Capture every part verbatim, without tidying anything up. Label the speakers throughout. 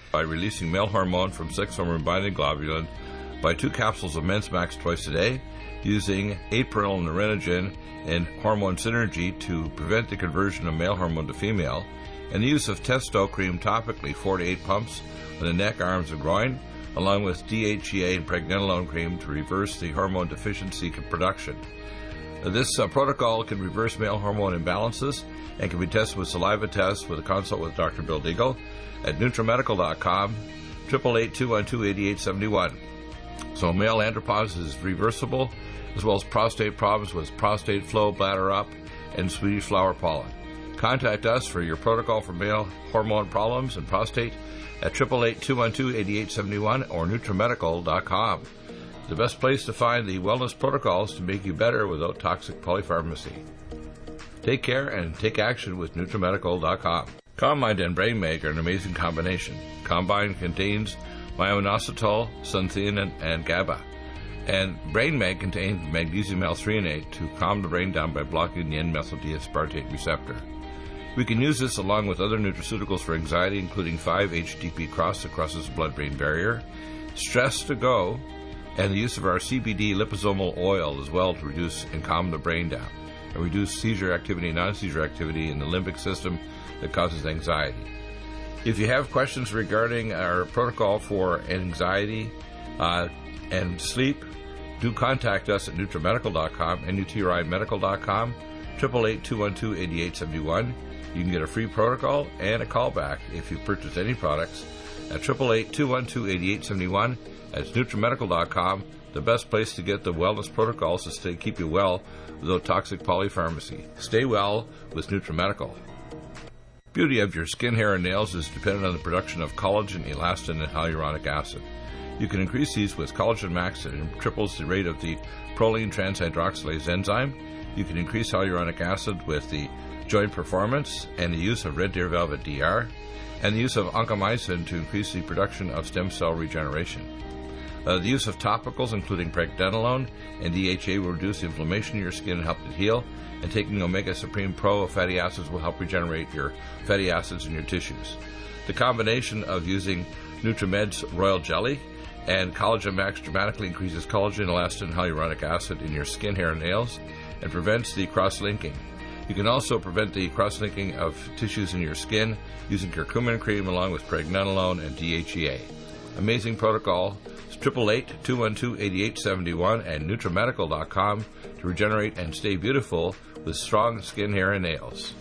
Speaker 1: by releasing male hormone from sex hormone-binding globulin by two capsules of Men's Max twice a day, using April Nerinogen and Hormone Synergy to prevent the conversion of male hormone to female, and the use of Testo cream topically four to eight pumps on the neck, arms, and groin, along with D H E A and pregnenolone cream to reverse the hormone deficiency production. This uh, protocol can reverse male hormone imbalances and can be tested with saliva tests with a consult with Doctor Bill Deagle at NutriMedical dot com, eight eight eight, two one two, eight eight seven one. So male andropause is reversible, as well as prostate problems with prostate flow, bladder up, and Swedish flower pollen. Contact us for your protocol for male hormone problems and prostate at eight eight eight, two one two, eight eight seven one or NutriMedical dot com. The best place to find the wellness protocols to make you better without toxic polypharmacy. Take care and take action with NutriMedical dot com. CalmMind and BrainMag are an amazing combination. CalmMind contains myo-inositol, suntheanine, and GABA. And BrainMag contains magnesium L-threonate to calm the brain down by blocking the N-methyl-D-aspartate receptor. We can use this along with other nutraceuticals for anxiety, including five H T P Cross that crosses the blood-brain barrier, Stress to Go, and the use of our C B D liposomal oil as well to reduce and calm the brain down and reduce seizure activity and non-seizure activity in the limbic system that causes anxiety. If you have questions regarding our protocol for anxiety uh, and sleep, do contact us at NutriMedical dot com, N U T R I Medical dot com, eight eight eight, two one two, eight eight seven one. You can get a free protocol and a callback if you purchase any products at eight eight eight, two one two, eight eight seven one. That's NutriMedical dot com, the best place to get the wellness protocols to stay keep you well without toxic polypharmacy. Stay well with NutriMedical. Beauty of your skin, hair, and nails is dependent on the production of collagen, elastin, and hyaluronic acid. You can increase these with Collagen Max that triples the rate of the proline transhydroxylase enzyme. You can increase hyaluronic acid with the Joint Performance and the use of Red Deer Velvet D R, and the use of oncomycin to increase the production of stem cell regeneration. Uh, the use of topicals, including pregnenolone and D H A, will reduce inflammation in your skin and help it heal, and taking Omega Supreme Pro of fatty acids will help regenerate your fatty acids in your tissues. The combination of using NutriMed's Royal Jelly and Collagen Max dramatically increases collagen, elastin, and hyaluronic acid in your skin, hair, and nails, and prevents the cross-linking. You can also prevent the cross-linking of tissues in your skin using curcumin cream along with pregnenolone and D H E A. Amazing protocol. It's eight eight eight, two one two, eight eight seven one and NutriMedical dot com to regenerate and stay beautiful with strong skin, hair, and nails.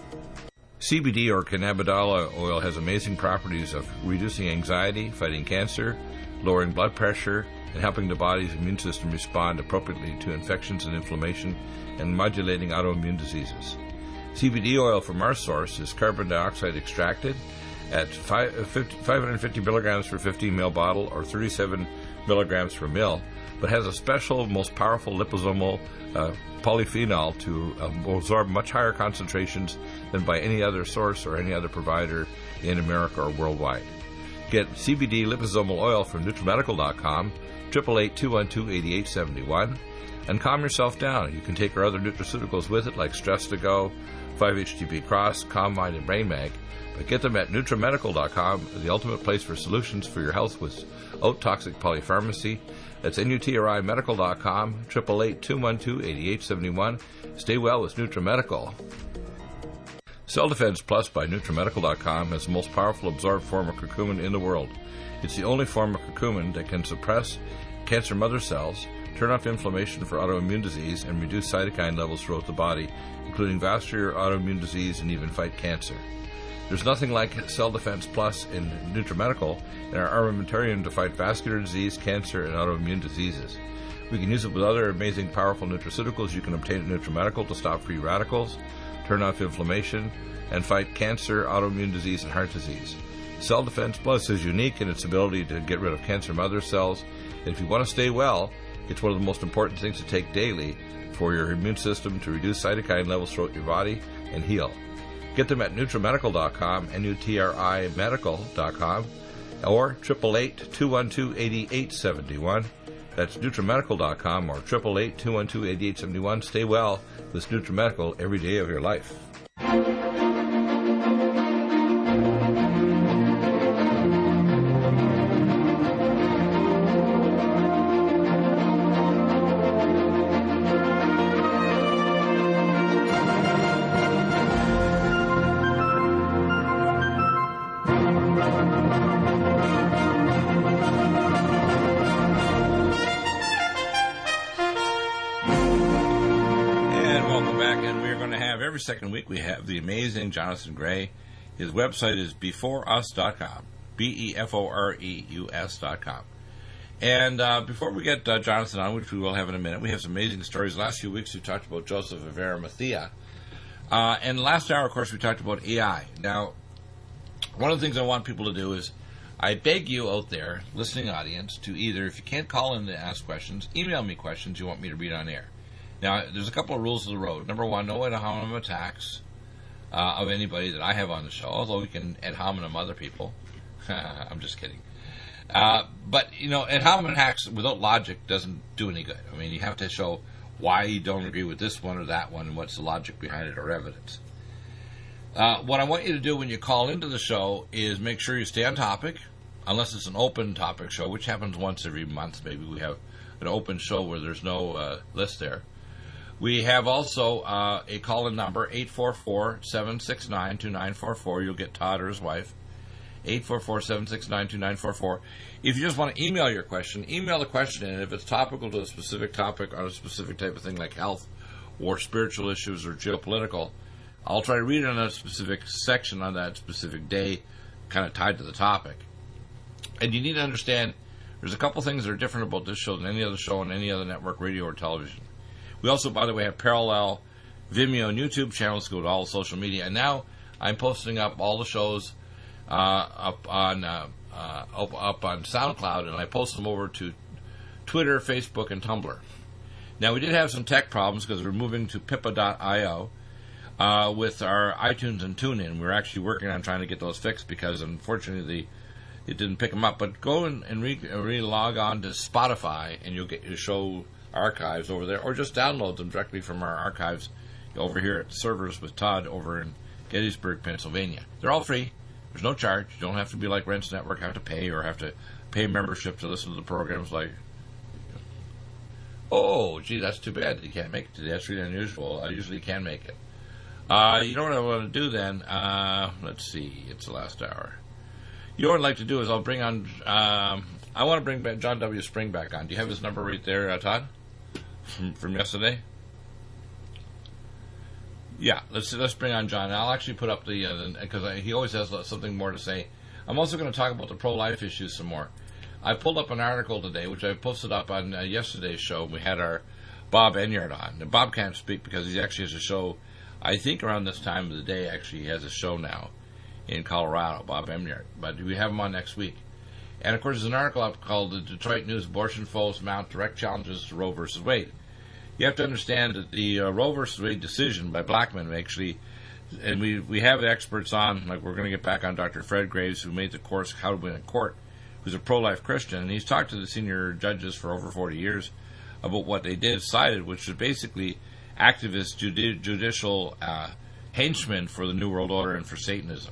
Speaker 1: C B D or cannabidiol oil has amazing properties of reducing anxiety, fighting cancer, lowering blood pressure, and helping the body's immune system respond appropriately to infections and inflammation, and modulating autoimmune diseases. C B D oil from our source is carbon dioxide extracted at five hundred fifty milligrams per fifteen milliliter bottle or thirty-seven milligrams per mil, but has a special, most powerful liposomal uh, polyphenol to uh, absorb much higher concentrations than by any other source or any other provider in America or worldwide. Get C B D liposomal oil from NutriMedical dot com, eight eight eight, two one two, eight eight seven one, and calm yourself down. You can take our other nutraceuticals with it, like Stress to Go, five H T P Cross, CalmMind, and BrainMag, but get them at NutriMedical dot com, the ultimate place for solutions for your health without toxic polypharmacy. That's N U T R I Medical dot com, eight eight eight, two one two, eight eight seven one. Stay well with NutriMedical. Cell Defense Plus by NutriMedical dot com has the most powerful absorbed form of curcumin in the world. It's the only form of curcumin that can suppress cancer mother cells, turn off inflammation for autoimmune disease, and reduce cytokine levels throughout the body, including vascular autoimmune disease and even fight cancer. There's nothing like Cell Defense Plus in NutriMedical and our armamentarium to fight vascular disease, cancer, and autoimmune diseases. We can use it with other amazing, powerful nutraceuticals you can obtain at NutriMedical to stop free radicals, turn off inflammation, and fight cancer, autoimmune disease, and heart disease. Cell Defense Plus is unique in its ability to get rid of cancer mother cells, and if you want to stay well, it's one of the most important things to take daily for your immune system to reduce cytokine levels throughout your body and heal. Get them at NutriMedical dot com, N U T R I Medical dot com, or eight eight eight, two one two, eight eight seven one. That's NutriMedical dot com or eight eight eight, two one two, eight eight seven one. Stay well with NutriMedical every day of your life. every second week we have the amazing Jonathan Gray. His website is before us dot com, B E F O R E U S dot com. And uh, before we get uh, Jonathan on, which we will have in a minute, we have some amazing stories. The last few weeks we talked about Joseph of Arimathea. Uh, and last hour, of course, we talked about A I. Now, one of the things I want people to do is, I beg you out there, listening audience, to either, if you can't call in to ask questions, email me questions you want me to read on air. Now, there's a couple of rules of the road. Number one, no ad hominem attacks uh, of anybody that I have on the show, although we can ad hominem other people. I'm just kidding. Uh, but, you know, ad hominem attacks without logic doesn't do any good. I mean, you have to show why you don't agree with this one or that one and what's the logic behind it or evidence. Uh, what I want you to do when you call into the show is make sure you stay on topic, unless it's an open topic show, which happens once every month. Maybe we have an open show where there's no uh, list there. We have also uh, a call-in number, eight four four, seven six nine, two nine four four. You'll get Todd or his wife, eight four four, seven six nine, two nine four four. If you just want to email your question, email the question in. If it's topical to a specific topic on a specific type of thing like health or spiritual issues or geopolitical, I'll try to read it on a specific section on that specific day, kind of tied to the topic. And you need to understand there's a couple things that are different about this show than any other show on any other network, radio or television. We also, by the way, have parallel Vimeo and YouTube channels, go to all social media. And now I'm posting up all the shows uh, up on uh, uh, up, up on SoundCloud, and I post them over to Twitter, Facebook, and Tumblr. Now, we did have some tech problems because we're moving to pippa dot io uh, with our iTunes and TuneIn. We're actually working on trying to get those fixed because, unfortunately, the it didn't pick them up. But go and, and re, re log on to Spotify, and you'll get your show archives over there, or just download them directly from our archives over here at Servers with Todd over in Gettysburg, Pennsylvania. They're all free. There's no charge. You don't have to be like Rents Network, have to pay or have to pay membership to listen to the programs like, oh, gee, that's too bad you can't make it today. That's really unusual. I usually can make it. Uh, you know what I want to do then? Uh, let's see. It's the last hour. You know what I'd like to do is I'll bring on, um, I want to bring back John W. Spring back on. Do you have his number right there, uh, Todd? From, from yesterday? Yeah, let's let's bring on John. I'll actually put up the, because uh, he always has something more to say. I'm also going to talk about the pro-life issues some more. I pulled up an article today, which I posted up on uh, yesterday's show. We had our Bob Enyart on. Now, Bob can't speak because he actually has a show, I think around this time of the day, actually he has a show now in Colorado, Bob Enyart. But we have him on next week. And, of course, there's an article up called The Detroit News Abortion Foes Mount Direct Challenges to Roe versus Wade. You have to understand that the uh, Roe versus Wade decision by Blackmun actually, and we we have experts on, like we're going to get back on Doctor Fred Graves, who made the course How to Win in Court, who's a pro-life Christian, and he's talked to the senior judges for over forty years about what they did, decided, which was basically activist judi- judicial uh, henchmen for the New World Order and for Satanism.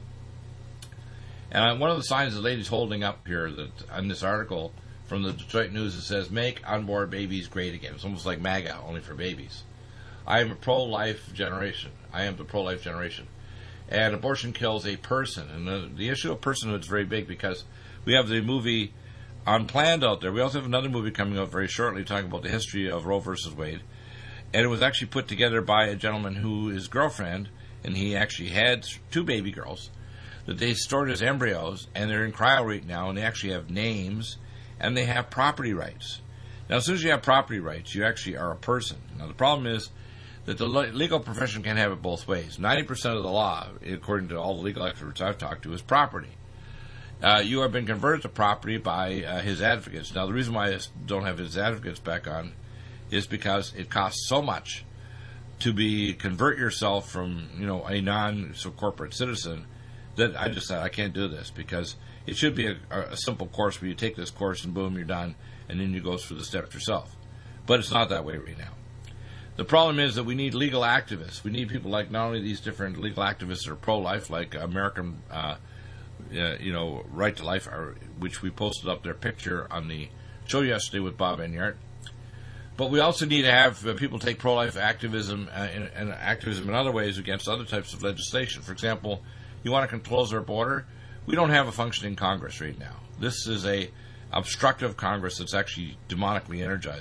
Speaker 1: And one of the signs the lady's holding up here that on this article from the Detroit News, it says, "Make unborn babies great again." It's almost like MAGA, only for babies. I am a pro-life generation. I am the pro-life generation. And abortion kills a person. And the, the issue of personhood is very big because we have the movie Unplanned out there. We also have another movie coming out very shortly talking about the history of Roe versus Wade. And it was actually put together by a gentleman who is girlfriend, and he actually had two baby girls that they stored as embryos, and they're in cryo right now, and they actually have names, and they have property rights. Now, as soon as you have property rights, you actually are a person. Now, the problem is that the legal profession can't have it both ways. ninety percent of the law, according to all the legal experts I've talked to, is property. Uh, you have been converted to property by uh, his advocates. Now, the reason why I don't have his advocates back on is because it costs so much to be convert yourself from, you know, a non-corporate citizen that I just said I can't do this, because it should be a, a simple course where you take this course and boom, you're done, and then you go through the steps yourself. But it's not that way right now. The problem is that we need legal activists. We need people like not only these different legal activists that are pro-life, like American, uh, uh, you know, Right to Life, or, which we posted up their picture on the show yesterday with Bob Enyart. But we also need to have uh, people take pro-life activism uh, and, and activism in other ways against other types of legislation. For example, you want to close our border? We don't have a functioning Congress right now. This is a obstructive Congress that's actually demonically energized.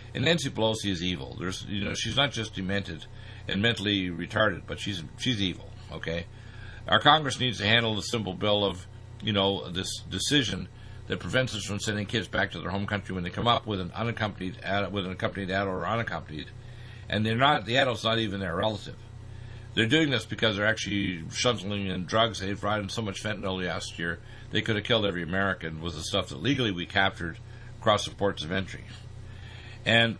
Speaker 1: And Nancy Pelosi is evil. There's, you know, she's not just demented and mentally retarded, but she's she's evil. Okay, our Congress needs to handle the simple bill of, you know, this decision that prevents us from sending kids back to their home country when they come up with an unaccompanied ad, with an accompanied adult or unaccompanied, and they're not the adult's not even their relative. They're doing this because they're actually shuttling in drugs. They've brought in so much fentanyl last year they could have killed every American with the stuff that legally we captured across the ports of entry. And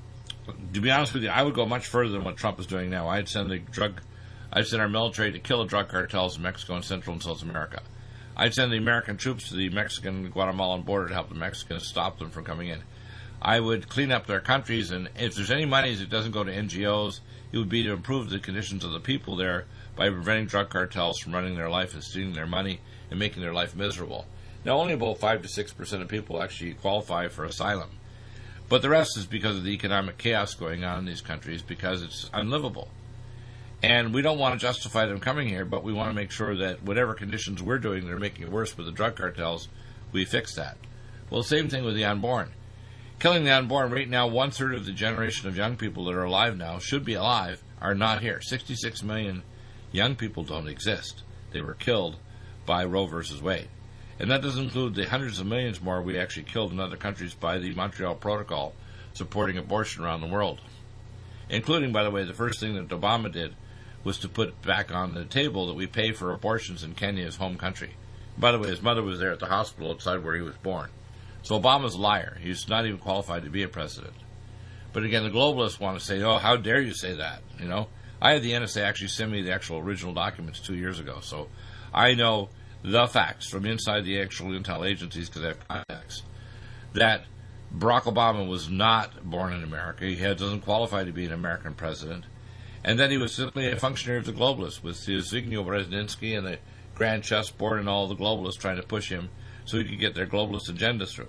Speaker 1: to be honest with you, I would go much further than what Trump is doing now. I'd send the drug, I'd send our military to kill the drug cartels in Mexico and Central and South America. I'd send the American troops to the Mexican Guatemalan border to help the Mexicans stop them from coming in. I would clean up their countries, and if there's any money that doesn't go to N G Os, it would be to improve the conditions of the people there by preventing drug cartels from running their life and stealing their money and making their life miserable. Now, only about five to six percent of people actually qualify for asylum. But the rest is because of the economic chaos going on in these countries, because it's unlivable. And we don't want to justify them coming here, but we want to make sure that whatever conditions we're doing that are making it worse with the drug cartels, we fix that. Well, the same thing with the unborn. Killing the unborn, right now, one-third of the generation of young people that are alive now, should be alive, are not here. sixty-six million young people don't exist. They were killed by Roe versus Wade. And that doesn't include the hundreds of millions more we actually killed in other countries by the Montreal Protocol supporting abortion around the world. Including, by the way, the first thing that Obama did was to put back on the table that we pay for abortions in Kenya, his home country. By the way, his mother was there at the hospital outside where he was born. So Obama's a liar. He's not even qualified to be a president. But again, the globalists want to say, oh, how dare you say that? You know, I had the N S A actually send me the actual original documents two years ago. So I know the facts from inside the actual intel agencies because I have contacts that Barack Obama was not born in America. He had, doesn't qualify to be an American president. And then he was simply a functionary of the globalists with his Zbigniew Brzezinski and the Grand Chessboard and all the globalists trying to push him so he could get their globalist agenda through.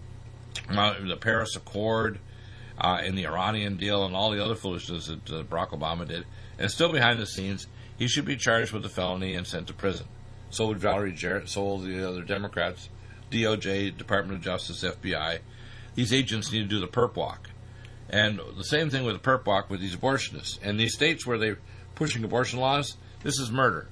Speaker 1: Uh, the Paris Accord uh, and the Iranian deal and all the other foolishness that uh, Barack Obama did. And still behind the scenes, he should be charged with a felony and sent to prison. So would Valerie Jarrett, so will the other Democrats, D O J, Department of Justice, F B I. These agents need to do the perp walk. And the same thing with the perp walk with these abortionists. And these states where they're pushing abortion laws, this is murder.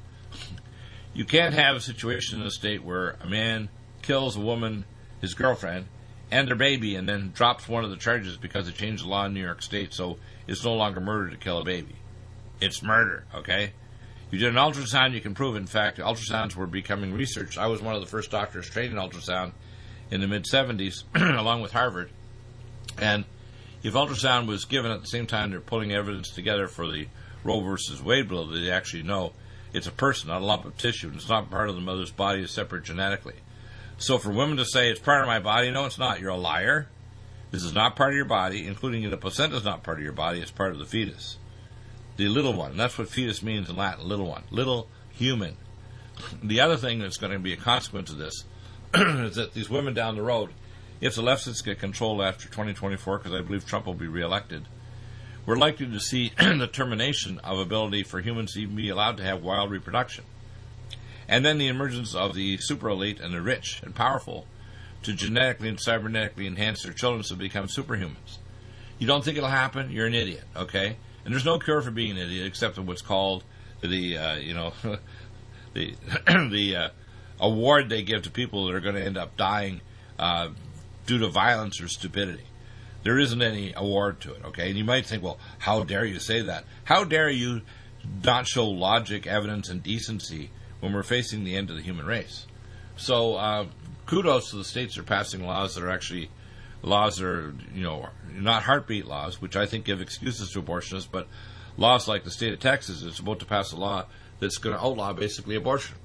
Speaker 1: You can't have a situation in a state where a man kills a woman, his girlfriend, and their baby, and then drops one of the charges because they changed the law in New York State, so it's no longer murder to kill a baby. It's murder, okay? You did an ultrasound, you can prove, in fact, ultrasounds were becoming researched. I was one of the first doctors trained in ultrasound in the mid-seventies, along with Harvard. And if ultrasound was given at the same time they're pulling evidence together for the Roe versus Wade bill, they actually know it's a person, not a lump of tissue, and it's not part of the mother's body, it's separate genetically. So for women to say it's part of my body, no, it's not. You're a liar. This is not part of your body, including the placenta is not part of your body, it's part of the fetus. The little one. That's what fetus means in Latin, little one. Little human. The other thing that's going to be a consequence of this is that these women down the road, if the leftists get control after twenty twenty-four, because I believe Trump will be reelected, we're likely to see the termination of ability for humans to even be allowed to have wild reproduction. And then the emergence of the super elite and the rich and powerful to genetically and cybernetically enhance their children to become superhumans. You don't think it'll happen? You're an idiot, okay? And there's no cure for being an idiot except in what's called the, uh, you know, the the uh, award they give to people that are going to end up dying uh, due to violence or stupidity. There isn't any award to it, okay? And you might think, well, how dare you say that? How dare you not show logic, evidence, and decency when we're facing the end of the human race? So uh, kudos to the states that are passing laws that are actually laws that are, you know, not heartbeat laws, which I think give excuses to abortionists, but laws like the state of Texas is about to pass a law that's going to outlaw basically abortion.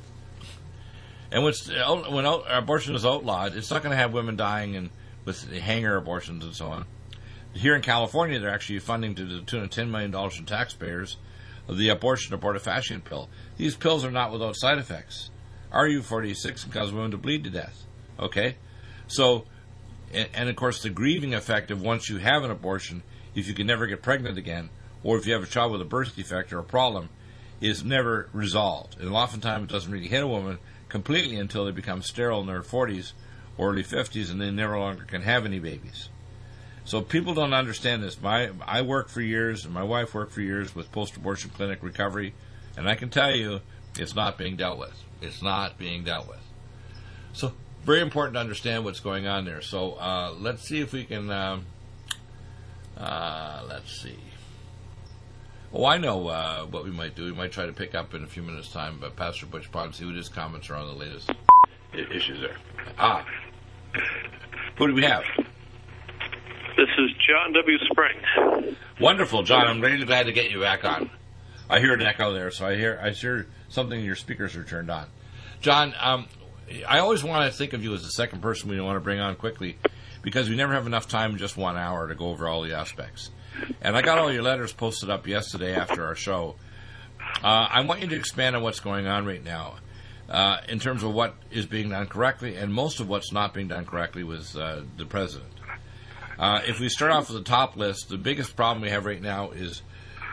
Speaker 1: And when, when abortion is outlawed, it's not going to have women dying and with hanger abortions and so on. Here in California, they're actually funding to the tune of ten million dollars from taxpayers of the abortion abortifacient pill. These pills are not without side effects. R U forty-six can cause women to bleed to death. Okay? So, and, and of course, the grieving effect of once you have an abortion, if you can never get pregnant again, or if you have a child with a birth defect or a problem, is never resolved. And oftentimes it doesn't really hit a woman completely until they become sterile in their forties or early fifties, and they never longer can have any babies. So people don't understand this. My I worked for years, and my wife worked for years with post-abortion clinic recovery, and I can tell you it's not being dealt with. It's not being dealt with. So very important to understand what's going on there. So uh, let's see if we can, um, uh, let's see. Oh, I know uh, what we might do. We might try to pick up in a few minutes' time, but Pastor Butch Pond, see what his comments are on the latest I- issues there. Ah. Who do we have?
Speaker 2: This is John W. Spring.
Speaker 1: Wonderful, John. I'm really glad to get you back on. I hear an echo there, so I hear I hear something. Your speakers are turned on. John, um, I always want to think of you as the second person we want to bring on quickly, because we never have enough time in just one hour to go over all the aspects. And I got all your letters posted up yesterday after our show. Uh, I want you to expand on what's going on right now uh, in terms of what is being done correctly, and most of what's not being done correctly with uh, the president. Uh, if we start off with the top list, the biggest problem we have right now is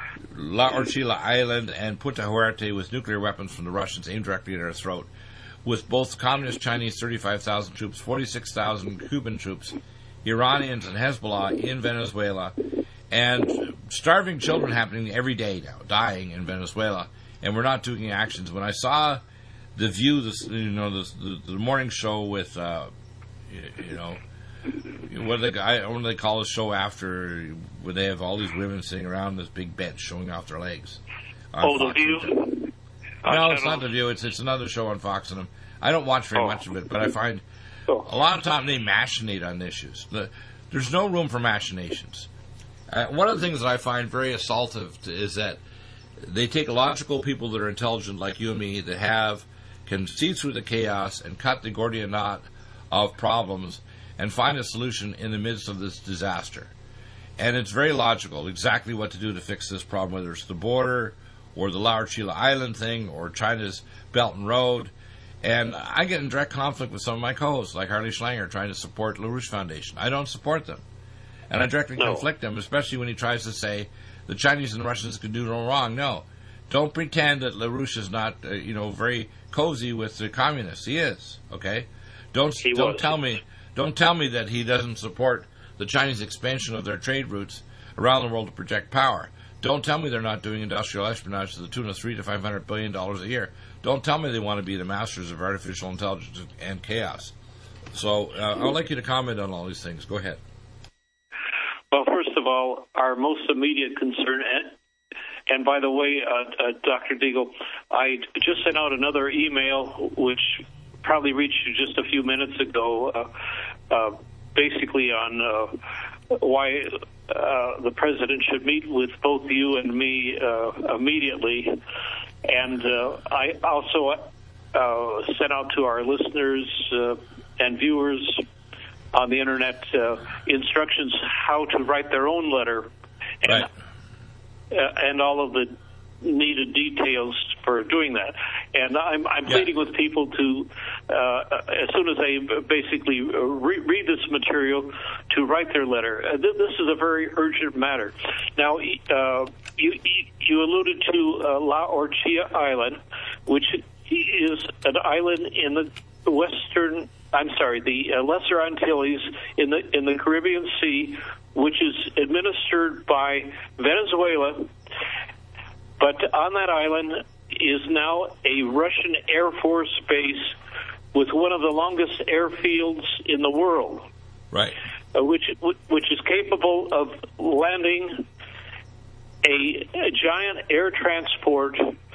Speaker 1: La Orchila Island and Punta Huerte with nuclear weapons from the Russians aimed directly at our throat, with both Communist Chinese thirty-five thousand troops, forty-six thousand Cuban troops, Iranians and Hezbollah in Venezuela, and starving children happening every day now, dying in Venezuela, and we're not taking actions. When I saw The View, this, you know, this, the, the morning show with, uh, you, you know, what do they, I, what do they call a show after where they have all these women sitting around this big bench showing off their legs?
Speaker 2: Oh, The View?
Speaker 1: No, it's not The View. It's it's another show on Fox, and I don't watch very oh. much of it, but I find oh. a lot of time they machinate on issues. The, there's no room for machinations. Uh, one of the things that I find very assaultive to, is that they take logical people that are intelligent like you and me that have can see through the chaos and cut the Gordian knot of problems and find a solution in the midst of this disaster. And it's very logical exactly what to do to fix this problem, whether it's the border or the La Orchila Island thing or China's Belt and Road. And I get in direct conflict with some of my co-hosts, like Harley Schlanger, trying to support LaRouche Foundation. I don't support them. And I directly no. conflict him, especially when he tries to say the Chinese and the Russians could do no wrong. No. Don't pretend that LaRouche is not, uh, you know, very cozy with the communists. He is, okay? Don't
Speaker 2: he
Speaker 1: don't
Speaker 2: was.
Speaker 1: tell me don't tell me that he doesn't support the Chinese expansion of their trade routes around the world to project power. Don't tell me they're not doing industrial espionage to the tune of three to five hundred billion dollars a year. Don't tell me they want to be the masters of artificial intelligence and chaos. So uh, I'd like you to comment on all these things. Go ahead.
Speaker 2: Well, first of all, our most immediate concern, and, and by the way, uh, uh, Doctor Deagle, I just sent out another email, which probably reached you just a few minutes ago, uh, uh, basically on uh, why uh, the president should meet with both you and me uh, immediately. And uh, I also uh, sent out to our listeners uh, and viewers on the internet uh, instructions how to write their own letter, and,
Speaker 1: right.
Speaker 2: uh, and all of the needed details for doing that. And I'm, I'm
Speaker 1: yeah.
Speaker 2: pleading with people to, uh, as soon as they basically re- read this material, to write their letter. Uh, th- this is a very urgent matter. Now, uh, you, you alluded to uh, La Orchila Island, which is an island in the western, I'm sorry, the uh, Lesser Antilles in the in the Caribbean Sea, which is administered by Venezuela. But on that island is now a Russian Air Force base with one of the longest airfields in the world,
Speaker 1: right?
Speaker 2: Uh, which which is capable of landing a, a giant air transport,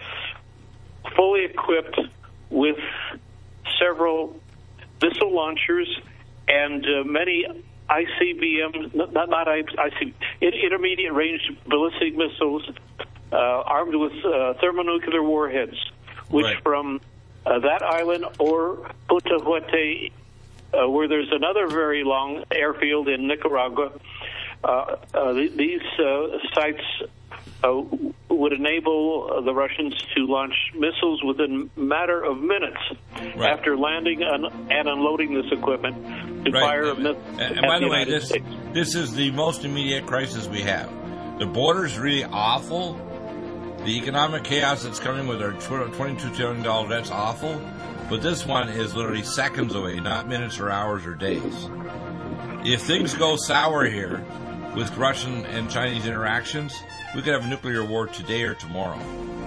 Speaker 2: fully equipped with several missile launchers and uh, many I C B M, not, not I C, intermediate range ballistic missiles uh, armed with uh, thermonuclear warheads, which
Speaker 1: right.
Speaker 2: from uh, that island or Punta Huete, uh, where there's another very long airfield in Nicaragua, uh, uh, these uh, sites uh, would enable uh, the Russians to launch missiles within a matter of minutes right. after landing un- and unloading this equipment to
Speaker 1: right.
Speaker 2: fire
Speaker 1: and,
Speaker 2: missiles.
Speaker 1: And, and by the, the way, this States. this is the most immediate crisis we have. The border's really awful. The economic chaos that's coming with our twenty-two trillion dollars debt's awful. But this one is literally seconds away, not minutes or hours or days. If things go sour here with Russian and Chinese interactions, we could have a nuclear war today or tomorrow.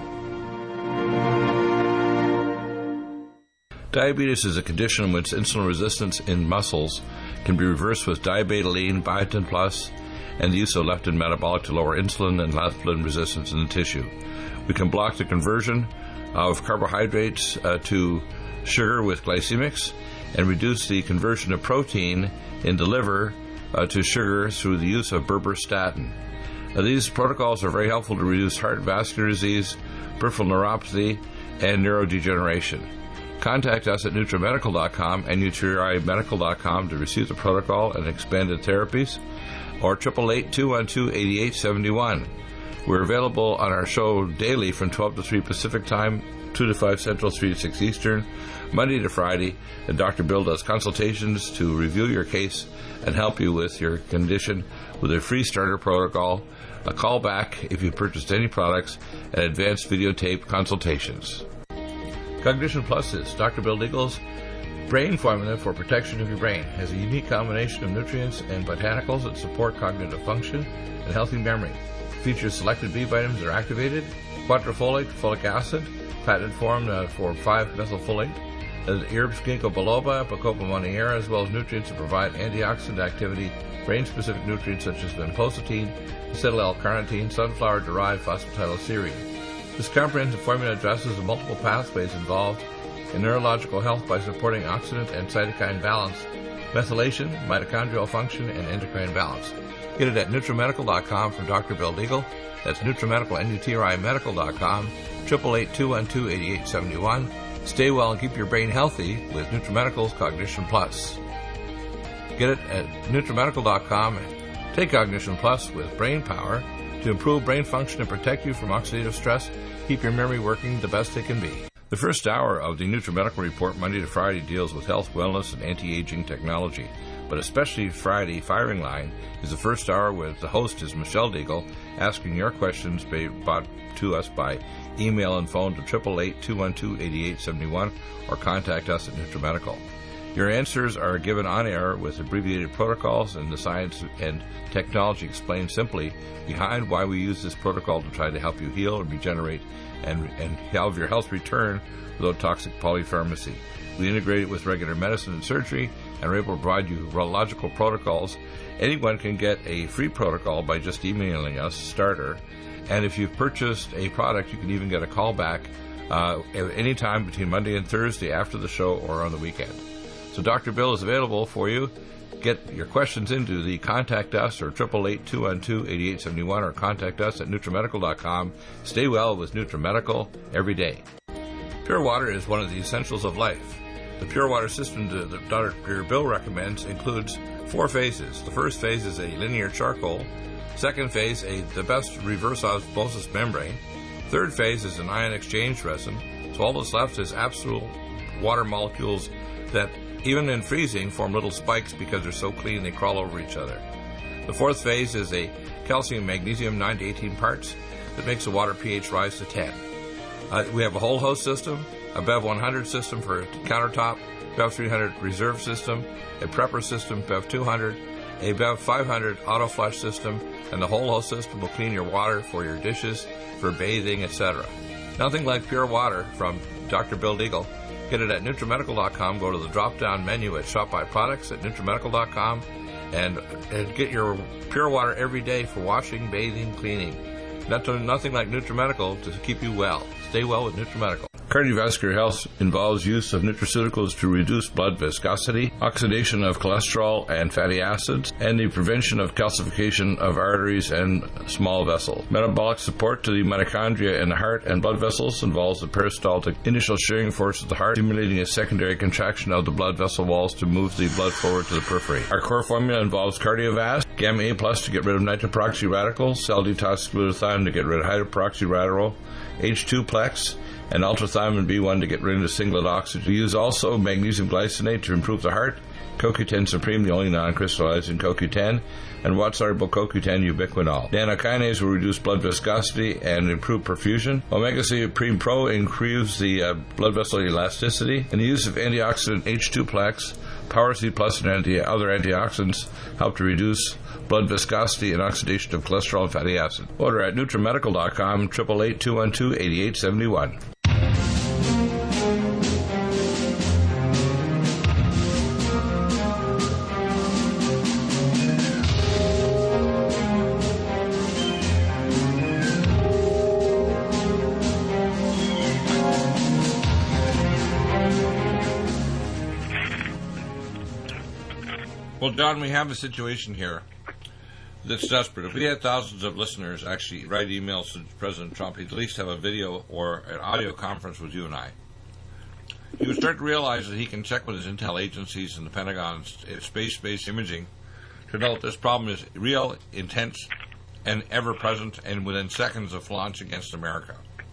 Speaker 1: Diabetes is a condition in which insulin resistance in muscles can be reversed with diabetoline, biotin plus, and the use of leptin metabolic to lower insulin and leptin resistance in the tissue. We can block the conversion of carbohydrates uh, to sugar with glycemics and reduce the conversion of protein in the liver uh, to sugar through the use of berberstatin. Now, these protocols are very helpful to reduce heart vascular disease, peripheral neuropathy, and neurodegeneration. Contact us at NutriMedical dot com and Nutri Medical dot com to receive the protocol and expanded therapies, or eight eight eight, two one two, eight eight seven one. We're available on our show daily from twelve to three Pacific Time, two to five Central, three to six Eastern, Monday to Friday, and Doctor Bill does consultations to review your case and help you with your condition with a free starter protocol, a call back if you purchased any products, and advanced videotape consultations. Cognition Plus is Doctor Bill Deagle's brain formula for protection of your brain. It has a unique combination of nutrients and botanicals that support cognitive function and healthy memory. It features selected B vitamins that are activated, quadrifolate, folic acid, patented form uh, for five methylfolate, uh, herbs ginkgo biloba, bacopa monnieri, as well as nutrients that provide antioxidant activity, brain-specific nutrients such as vinpocetine, acetyl-L-carnitine, sunflower-derived phosphatidylserine. This comprehensive formula addresses the multiple pathways involved in neurological health by supporting oxidant and cytokine balance, methylation, mitochondrial function, and endocrine balance. Get it at NutriMedical dot com from Doctor Bill Deagle. That's NutriMedical, N U T R I Medical dot com, eight eight eight, two one two, eight eight seven one. Stay well and keep your brain healthy with NutriMedical's Cognition Plus. Get it at NutriMedical dot com and take Cognition Plus with brain power to improve brain function and protect you from oxidative stress. Keep your memory working the best it can be. The first hour of the NutriMedical Report Monday to Friday deals with health, wellness, and anti-aging technology. But especially Friday Firing Line is the first hour with the host is Michelle Deagle, asking your questions brought to us by email and phone to eight eight eight, two one two, eight eight seven one or contact us at NutriMedical. Your answers are given on air with abbreviated protocols and the science and technology explained simply behind why we use this protocol to try to help you heal and regenerate and, and have your health return without toxic polypharmacy. We integrate it with regular medicine and surgery and are able to provide you urological protocols. Anyone can get a free protocol by just emailing us, starter, and if you've purchased a product, you can even get a call back uh, at any time between Monday and Thursday after the show or on the weekend. So Doctor Bill is available for you. Get your questions into the Contact Us or eight eight eight, two one two, eight eight seven one or contact us at NutriMedical dot com. Stay well with NutriMedical every day. Pure water is one of the essentials of life. The pure water system that Doctor Bill recommends includes four phases. The first phase is a linear charcoal. Second phase, a, the best reverse osmosis membrane. Third phase is an ion exchange resin. So all that's left is absolute water molecules that even in freezing form little spikes because they're so clean they crawl over each other. The fourth phase is a calcium magnesium nine to eighteen parts that makes the water pH rise to ten. Uh, we have a whole host system, a B E V one hundred system for countertop, B E V three hundred reserve system, a prepper system, B E V two hundred, a B E V five hundred auto flush system, and the whole host system will clean your water for your dishes, for bathing, et cetera. Nothing like pure water from Doctor Bill Deagle. Get it at NutriMedical dot com. Go to the drop-down menu at Shop by Products at NutriMedical dot com and, and get your pure water every day for washing, bathing, cleaning. Nothing, nothing like NutriMedical to keep you well. Stay well with NutriMedical. Cardiovascular health involves use of nutraceuticals to reduce blood viscosity, oxidation of cholesterol and fatty acids, and the prevention of calcification of arteries and small vessels. Metabolic support to the mitochondria in the heart and blood vessels involves the peristaltic initial shearing force of the heart, stimulating a secondary contraction of the blood vessel walls to move the blood forward to the periphery. Our core formula involves Cardiovasc, Gamma A plus to get rid of nitroperoxy radicals, cell detox glutathione to get rid of hydroperoxy radical, H two plex, and ultrathymine B one to get rid of singlet oxygen. We use also magnesium glycinate to improve the heart, C O Q ten Supreme, the only non-crystallizing C O Q ten, and watt-soluble C O Q ten ubiquinol. Nanokinase will reduce blood viscosity and improve perfusion. Omega three Supreme Pro improves the uh, blood vessel elasticity, and the use of antioxidant H two plex Power C Plus and anti- other antioxidants help to reduce blood viscosity and oxidation of cholesterol and fatty acid. Order at NutriMedical dot com, eight eight eight, two one two, eight eight seven one. Well, John, we have a situation here that's desperate. If we had thousands of listeners actually write emails to President Trump, he'd at least have a video or an audio conference with you and I. He would start to realize that he can check with his intel agencies and the Pentagon's space-based imaging to know that this problem is real, intense, and ever-present, and within seconds of launch against America.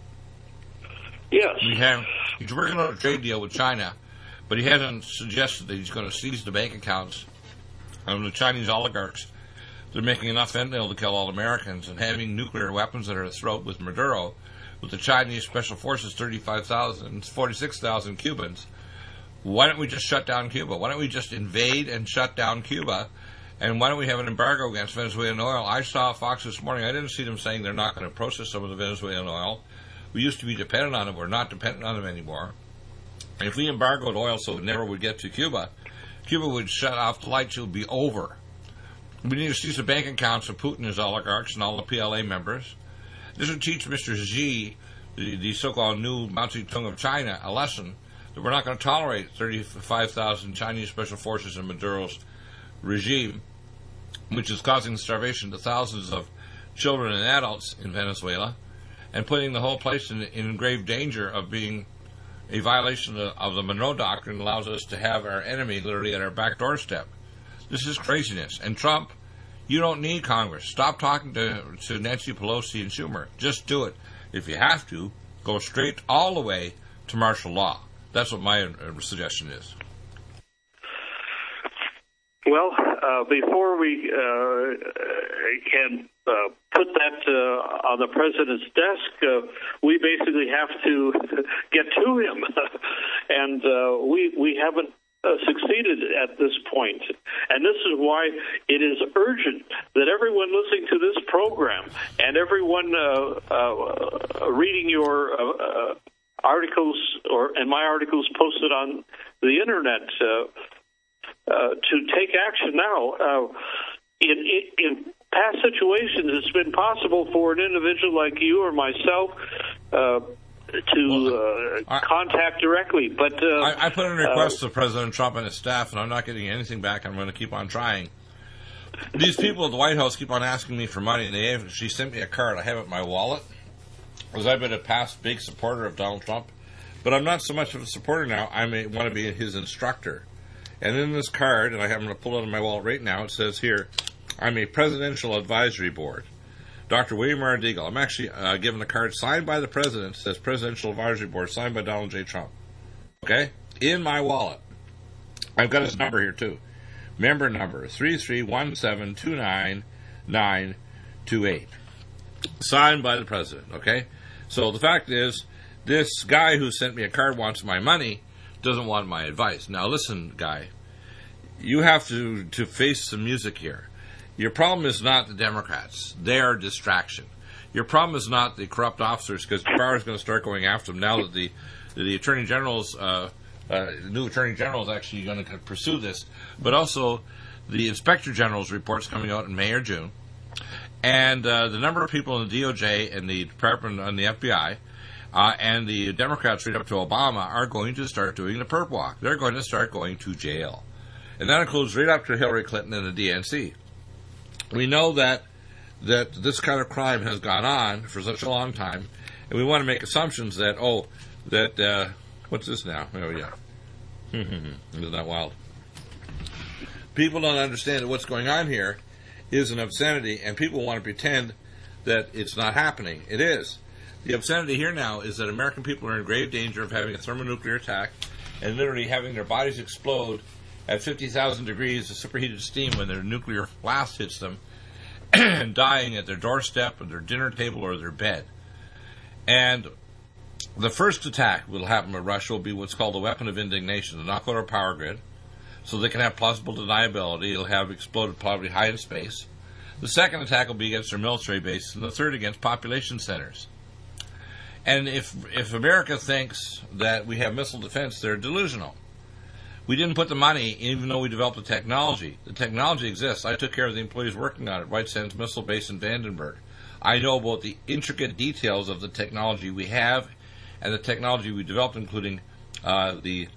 Speaker 2: Yes.
Speaker 1: We have, he's working on a trade deal with China, but he hasn't suggested that he's going to seize the bank accounts of the Chinese oligarchs. They're making enough fentanyl to kill all Americans and having nuclear weapons at their throat with Maduro, with the Chinese Special Forces, thirty-five thousand, forty-six thousand Cubans. Why don't we just shut down Cuba? Why don't we just invade and shut down Cuba? And why don't we have an embargo against Venezuelan oil? I saw Fox this morning. I didn't see them saying they're not going to process some of the Venezuelan oil. We used to be dependent on it. We're not dependent on them anymore. And if we embargoed oil so it never would get to Cuba, Cuba would shut off the lights. It would be over. We need to seize the bank accounts of Putin, his oligarchs, and all the P L A members. This would teach Mister Xi, the, the so-called new Mao Zedong of China, a lesson that we're not going to tolerate thirty-five thousand Chinese special forces in Maduro's regime, which is causing starvation to thousands of children and adults in Venezuela, and putting the whole place in, in grave danger of being a violation of, of the Monroe Doctrine. Allows us to have our enemy literally at our back doorstep. This is craziness. And Trump, you don't need Congress. Stop talking to, to Nancy Pelosi and Schumer. Just do it. If you have to, go straight all the way to martial law. That's what my uh, suggestion is.
Speaker 2: Well, uh, before we uh, can uh, put that uh, on the president's desk, uh, we basically have to get to him, and uh, we we haven't uh, succeeded at this point. And this is why it is urgent that everyone listening to this program and everyone uh, uh, reading your uh, uh, articles or and my articles posted on the internet. Uh, Uh, to take action now. Uh, in, in, in past situations, it's been possible for an individual like you or myself uh, to uh, I, contact directly. But uh,
Speaker 1: I, I put in a request
Speaker 2: uh,
Speaker 1: to President Trump and his staff, and I'm not getting anything back. I'm going to keep on trying. These people at the White House keep on asking me for money, and they have, she sent me a card. I have it in my wallet, because I've been a past big supporter of Donald Trump. But I'm not so much of a supporter now. I may want to be his instructor. And in this card, and I am going to pull it out of my wallet right now, it says here, I'm a Presidential Advisory Board. Doctor William R. Deagle. I'm actually uh, given a card signed by the President. It says Presidential Advisory Board, signed by Donald J. Trump. Okay? In my wallet. I've got his number here, too. Member number, three three one seven two nine nine two eight. Signed by the President, okay? So the fact is, this guy who sent me a card wants my money, doesn't want my advice. Now listen, guy, you have to, to face some music here. Your problem is not the Democrats. They are a distraction. Your problem is not the corrupt officers, because Barr is going to start going after them now that the the Attorney General's uh, uh, new Attorney General is actually going to pursue this, but also the Inspector General's reports coming out in May or June, and uh, the number of people in the D O J and the Department and the F B I. Uh, and the Democrats right up to Obama are going to start doing the perp walk. They're going to start going to jail. And that includes right up to Hillary Clinton and the D N C. We know that that this kind of crime has gone on for such a long time, and we want to make assumptions that, oh, that, uh, what's this now? Oh, yeah. Isn't that wild? People don't understand that what's going on here is an obscenity, and people want to pretend that it's not happening. It is. The obscenity here now is that American people are in grave danger of having a thermonuclear attack and literally having their bodies explode at fifty thousand degrees of superheated steam when their nuclear blast hits them and dying at their doorstep or their dinner table or their bed. And the first attack that will happen with Russia will be what's called the weapon of indignation, the knock out our power grid, so they can have plausible deniability. It'll have exploded probably high in space. The second attack will be against their military bases, and the third against population centers. And if if America thinks that we have missile defense, they're delusional. We didn't put the money, even though we developed the technology. The technology exists. I took care of the employees working on it, White Sands Missile Base in Vandenberg. I know about the intricate details of the technology we have and the technology we developed, including uh, the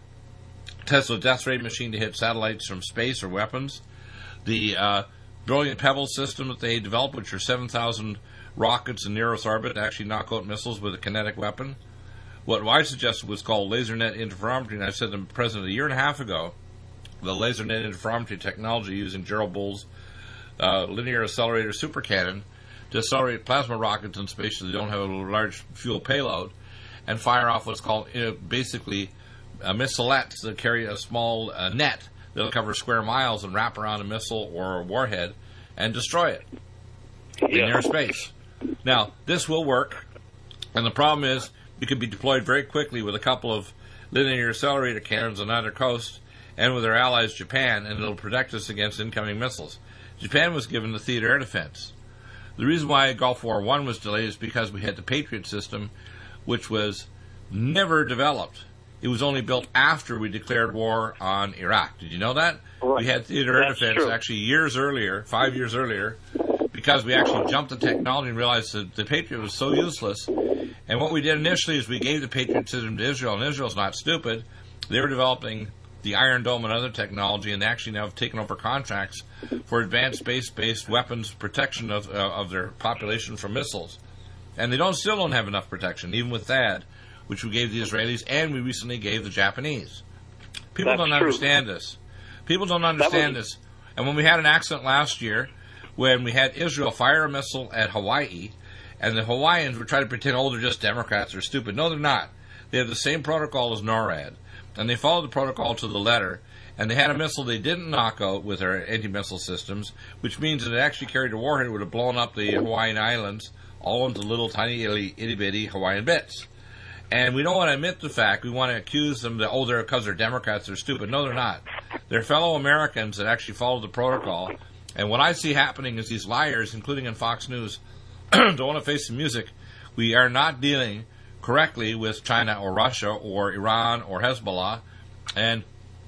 Speaker 1: Tesla Death Ray machine to hit satellites from space or weapons, the uh, brilliant Pebble system that they developed, which are seven thousand rockets in near Earth orbit to actually knock out missiles with a kinetic weapon. What I suggested was called LaserNet interferometry, and I said to the President a year and a half ago, the LaserNet interferometry technology using Gerald Bull's uh, linear accelerator super cannon to accelerate plasma rockets in space so they don't have a large fuel payload, and fire off what's called uh, basically uh, missilettes that carry a small uh, net that'll cover square miles and wrap around a missile or a warhead and destroy it
Speaker 2: yeah.
Speaker 1: in airspace. Now, this will work, and the problem is it can be deployed very quickly with a couple of linear accelerator cannons on either coast and with our allies Japan, and it'll protect us against incoming missiles. Japan was given the theater air defense. The reason why Gulf War One was delayed is because we had the Patriot system, which was never developed. It was only built after we declared war on Iraq. Did you know that?
Speaker 2: Right.
Speaker 1: We had theater air
Speaker 2: That's
Speaker 1: defense
Speaker 2: true.
Speaker 1: actually years earlier, five years earlier, because we actually jumped the technology and realized that the Patriot was so useless. And what we did initially is we gave the Patriot system to Israel, and Israel's not stupid. They were developing the Iron Dome and other technology, and they actually now have taken over contracts for advanced space-based weapons protection of, uh, of their population from missiles. And they don't still don't have enough protection, even with THAAD, which we gave the Israelis, and we recently gave the Japanese. People
Speaker 2: That's
Speaker 1: don't
Speaker 2: true.
Speaker 1: understand this. People don't understand
Speaker 2: was...
Speaker 1: this. And when we had an accident last year, when we had Israel fire a missile at Hawaii, and the Hawaiians were trying to pretend, oh, they're just Democrats, they're stupid. No, they're not. They have the same protocol as NORAD, and they followed the protocol to the letter, and they had a missile they didn't knock out with their anti-missile systems, which means that it actually carried a warhead that would have blown up the Hawaiian Islands all into little tiny itty-bitty Hawaiian bits. And we don't want to admit the fact. We want to accuse them that, oh, they're because they're Democrats, they're stupid. No, they're not. They're fellow Americans that actually follow the protocol. And what I see happening is these liars, including in Fox News, don't want to face the music. We are not dealing correctly with China or Russia or Iran or Hezbollah. And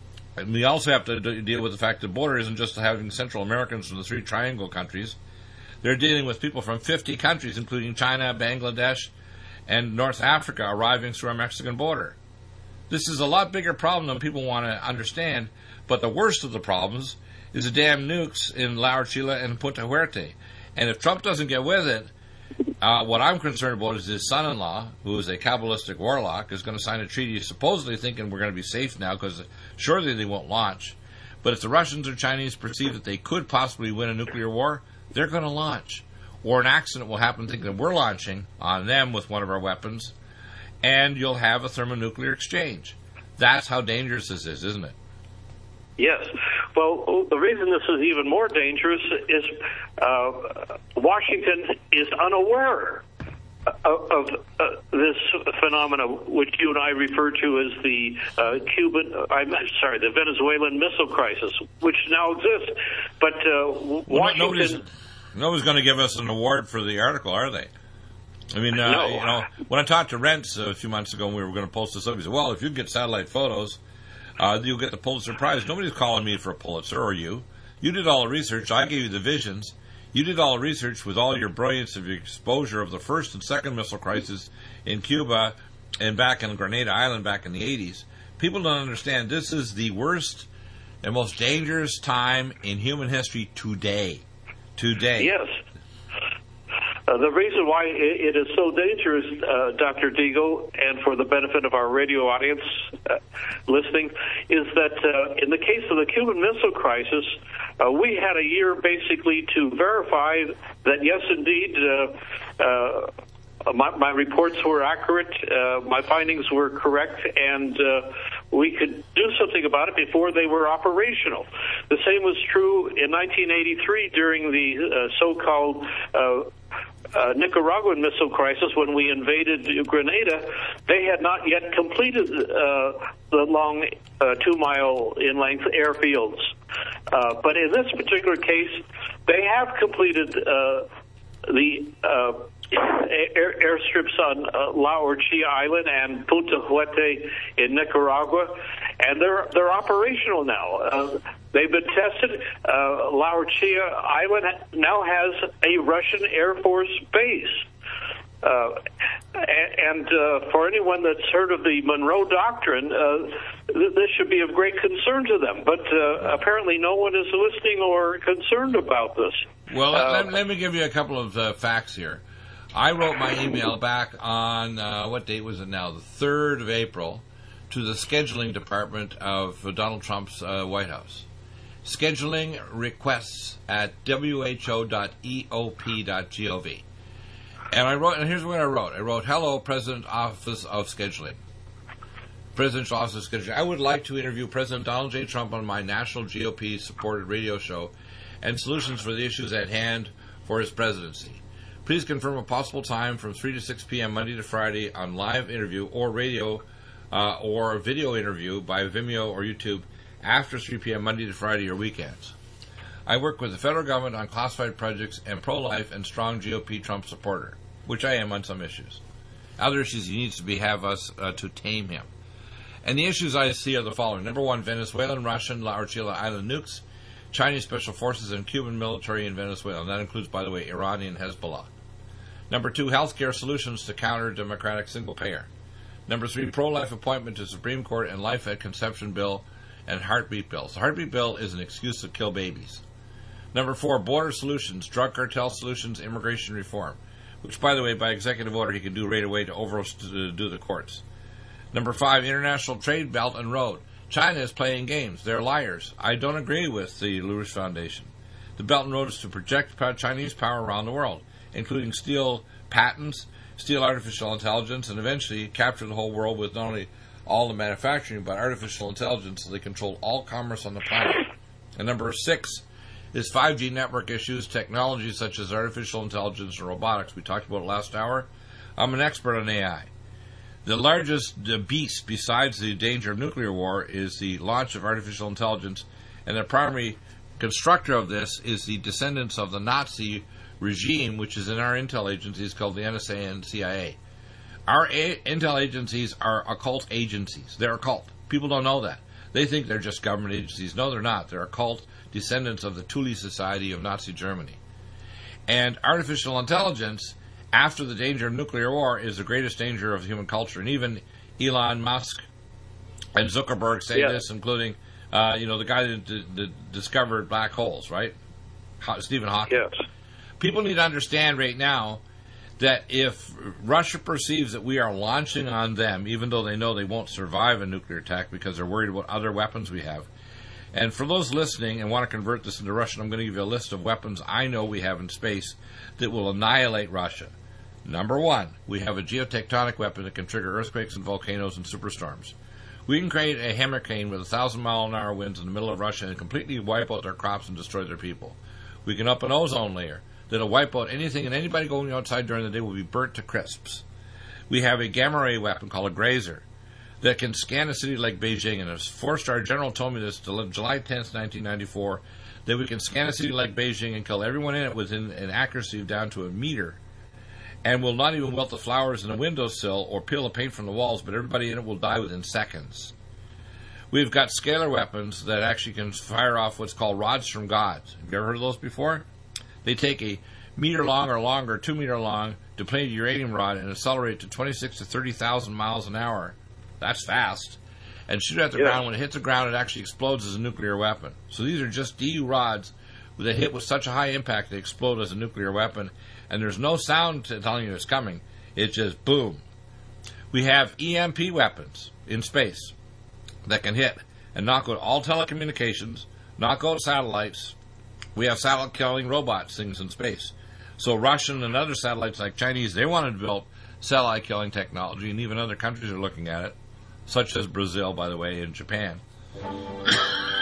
Speaker 1: we also have to deal with the fact that the border isn't just having Central Americans from the three triangle countries. They're dealing with people from fifty countries, including China, Bangladesh, and North Africa, arriving through our Mexican border. This is a lot bigger problem than people want to understand, but the worst of the problems is the damn nukes in La Orchila and Punta Huerte. And if Trump doesn't get with it, uh, what I'm concerned about is his son-in-law, who is a Kabbalistic warlock, is going to sign a treaty supposedly thinking we're going to be safe now because surely they won't launch. But if the Russians or Chinese perceive that they could possibly win a nuclear war, they're going to launch. Or an accident will happen thinking we're launching on them with one of our weapons, and you'll have a thermonuclear exchange. That's how dangerous this is, isn't it?
Speaker 2: Yes. Well, the reason this is even more dangerous is uh, Washington is unaware of, of uh, this phenomena, which you and I refer to as the uh, Cuban, I'm sorry, the Venezuelan missile crisis, which now exists. But uh,
Speaker 1: well,
Speaker 2: Washington...
Speaker 1: Nobody's, nobody's going to give us an award for the article, are they? I mean, uh,
Speaker 2: no.
Speaker 1: you know, when I talked to Rents a few months ago and we were going to post this up, he said, well, if you get satellite photos, uh, you'll get the Pulitzer Prize. Nobody's calling me for a Pulitzer, or you. You did all the research. I gave you the visions. You did all the research with all your brilliance of your exposure of the first and second missile crisis in Cuba and back in Grenada Island back in the eighties. People don't understand this is the worst and most dangerous time in human history today. Today.
Speaker 2: Yes. Uh, the reason why it, it is so dangerous, uh, Doctor Deagle, and for the benefit of our radio audience uh, listening, is that uh, in the case of the Cuban Missile Crisis, uh, we had a year basically to verify that, yes, indeed, uh, uh, my, my reports were accurate, uh, my findings were correct, and uh, we could do something about it before they were operational. The same was true in nineteen eighty-three during the uh, so-called uh, uh, Nicaraguan missile crisis, when we invaded Grenada, they had not yet completed uh, the long uh, two-mile in-length airfields. Uh, but in this particular case, they have completed uh, the uh, air, airstrips on uh, La Orchilla Island and Punta Huete in Nicaragua, and they're they're operational now. Uh, they've been tested. Uh, La Orchilla Island now has a Russian Air Force base. Uh, and uh, for anyone that's heard of the Monroe Doctrine, uh, th- this should be of great concern to them. But uh, apparently no one is listening or concerned about this.
Speaker 1: Well,
Speaker 2: uh,
Speaker 1: let, let me give you a couple of uh, facts here. I wrote my email back on, uh, what date was it now? The third of April, to the scheduling department of Donald Trump's uh, White House. Scheduling requests at w h o dot e o p dot gov. And I wrote, and here's what I wrote. I wrote, hello, President Office of Scheduling. Presidential Office of Scheduling. I would like to interview President Donald J. Trump on my national G O P-supported radio show and solutions for the issues at hand for his presidency. Please confirm a possible time from three to six p.m. Monday to Friday on live interview or radio uh, or video interview by Vimeo or YouTube after three p.m. Monday to Friday or weekends. I work with the federal government on classified projects and pro-life and strong G O P Trump supporter, which I am on some issues. Other issues he needs to be have us uh, to tame him. And the issues I see are the following. Number one, Venezuelan, Russian, La Orchilla Island nukes, Chinese special forces, and Cuban military in Venezuela. And that includes, by the way, Iranian Hezbollah. Number two, healthcare solutions to counter democratic single payer. Number three, pro-life appointment to Supreme Court and life at conception bill and heartbeat bills. The heartbeat bill is an excuse to kill babies. Number four, border solutions, drug cartel solutions, immigration reform, which, by the way, by executive order, he can do right away to overdo the courts. Number five, international trade, belt and road. China is playing games. They're liars. I don't agree with the LaRouche Foundation. The Belt and Road is to project Chinese power around the world, including steal patents, steal artificial intelligence, and eventually capture the whole world with not only all the manufacturing, but artificial intelligence so they control all commerce on the planet. And number six is five G network issues, technologies such as artificial intelligence and robotics. We talked about it last hour. I'm an expert on A I. The largest beast besides the danger of nuclear war is the launch of artificial intelligence, and the primary constructor of this is the descendants of the Nazi regime, which is in our intel agencies called the N S A and C I A. Our a- intel agencies are occult agencies. They're occult. People don't know that. They think they're just government agencies. No, they're not. They're occult descendants of the Thule Society of Nazi Germany. And artificial intelligence, after the danger of nuclear war, is the greatest danger of human culture. And even Elon Musk and Zuckerberg say
Speaker 2: yeah.
Speaker 1: this, including, uh, you know, the guy that, d- that discovered black holes, right? Stephen Hawking.
Speaker 2: Yes.
Speaker 1: People need to understand right now that if Russia perceives that we are launching on them, even though they know they won't survive a nuclear attack because they're worried about other weapons we have. And for those listening and want to convert this into Russian, I'm going to give you a list of weapons I know we have in space that will annihilate Russia. Number one, we have a geotectonic weapon that can trigger earthquakes and volcanoes and superstorms. We can create a hurricane with one thousand mile an hour winds in the middle of Russia and completely wipe out their crops and destroy their people. We can up an ozone layer that'll wipe out anything, and anybody going outside during the day will be burnt to crisps. We have a gamma ray weapon called a Grazer that can scan a city like Beijing, and a four-star general told me this July tenth, nineteen ninety-four, that we can scan a city like Beijing and kill everyone in it within an accuracy down to a meter, and will not even wilt the flowers in a windowsill or peel the paint from the walls, but everybody in it will die within seconds. We've got scalar weapons that actually can fire off what's called rods from gods. Have you ever heard of those before? They take a meter long or longer, two meter long, depleted uranium rod and accelerate to twenty-six to thirty thousand miles an hour. That's fast. And shoot it at the
Speaker 2: yeah.
Speaker 1: ground. When it hits the ground, it actually explodes as a nuclear weapon. So these are just D U rods that hit with such a high impact they explode as a nuclear weapon. And there's no sound telling you it's coming. It's just boom. We have E M P weapons in space that can hit and knock out all telecommunications, knock out satellites. We have satellite-killing robots, things in space. So Russian and other satellites like Chinese, they want to develop satellite-killing technology, and even other countries are looking at it, such as Brazil, by the way, and Japan.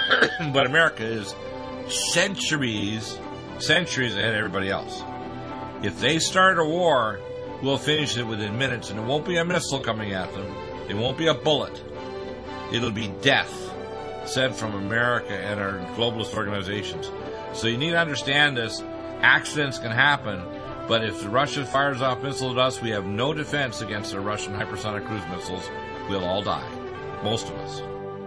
Speaker 1: But America is centuries, centuries ahead of everybody else. If they start a war, we'll finish it within minutes, and it won't be a missile coming at them. It won't be a bullet. It'll be death sent from America and our globalist organizations. So you need to understand this. Accidents can happen, but if the Russia fires off missiles at us, we have no defense against the Russian hypersonic cruise missiles. We'll all die. Most of us.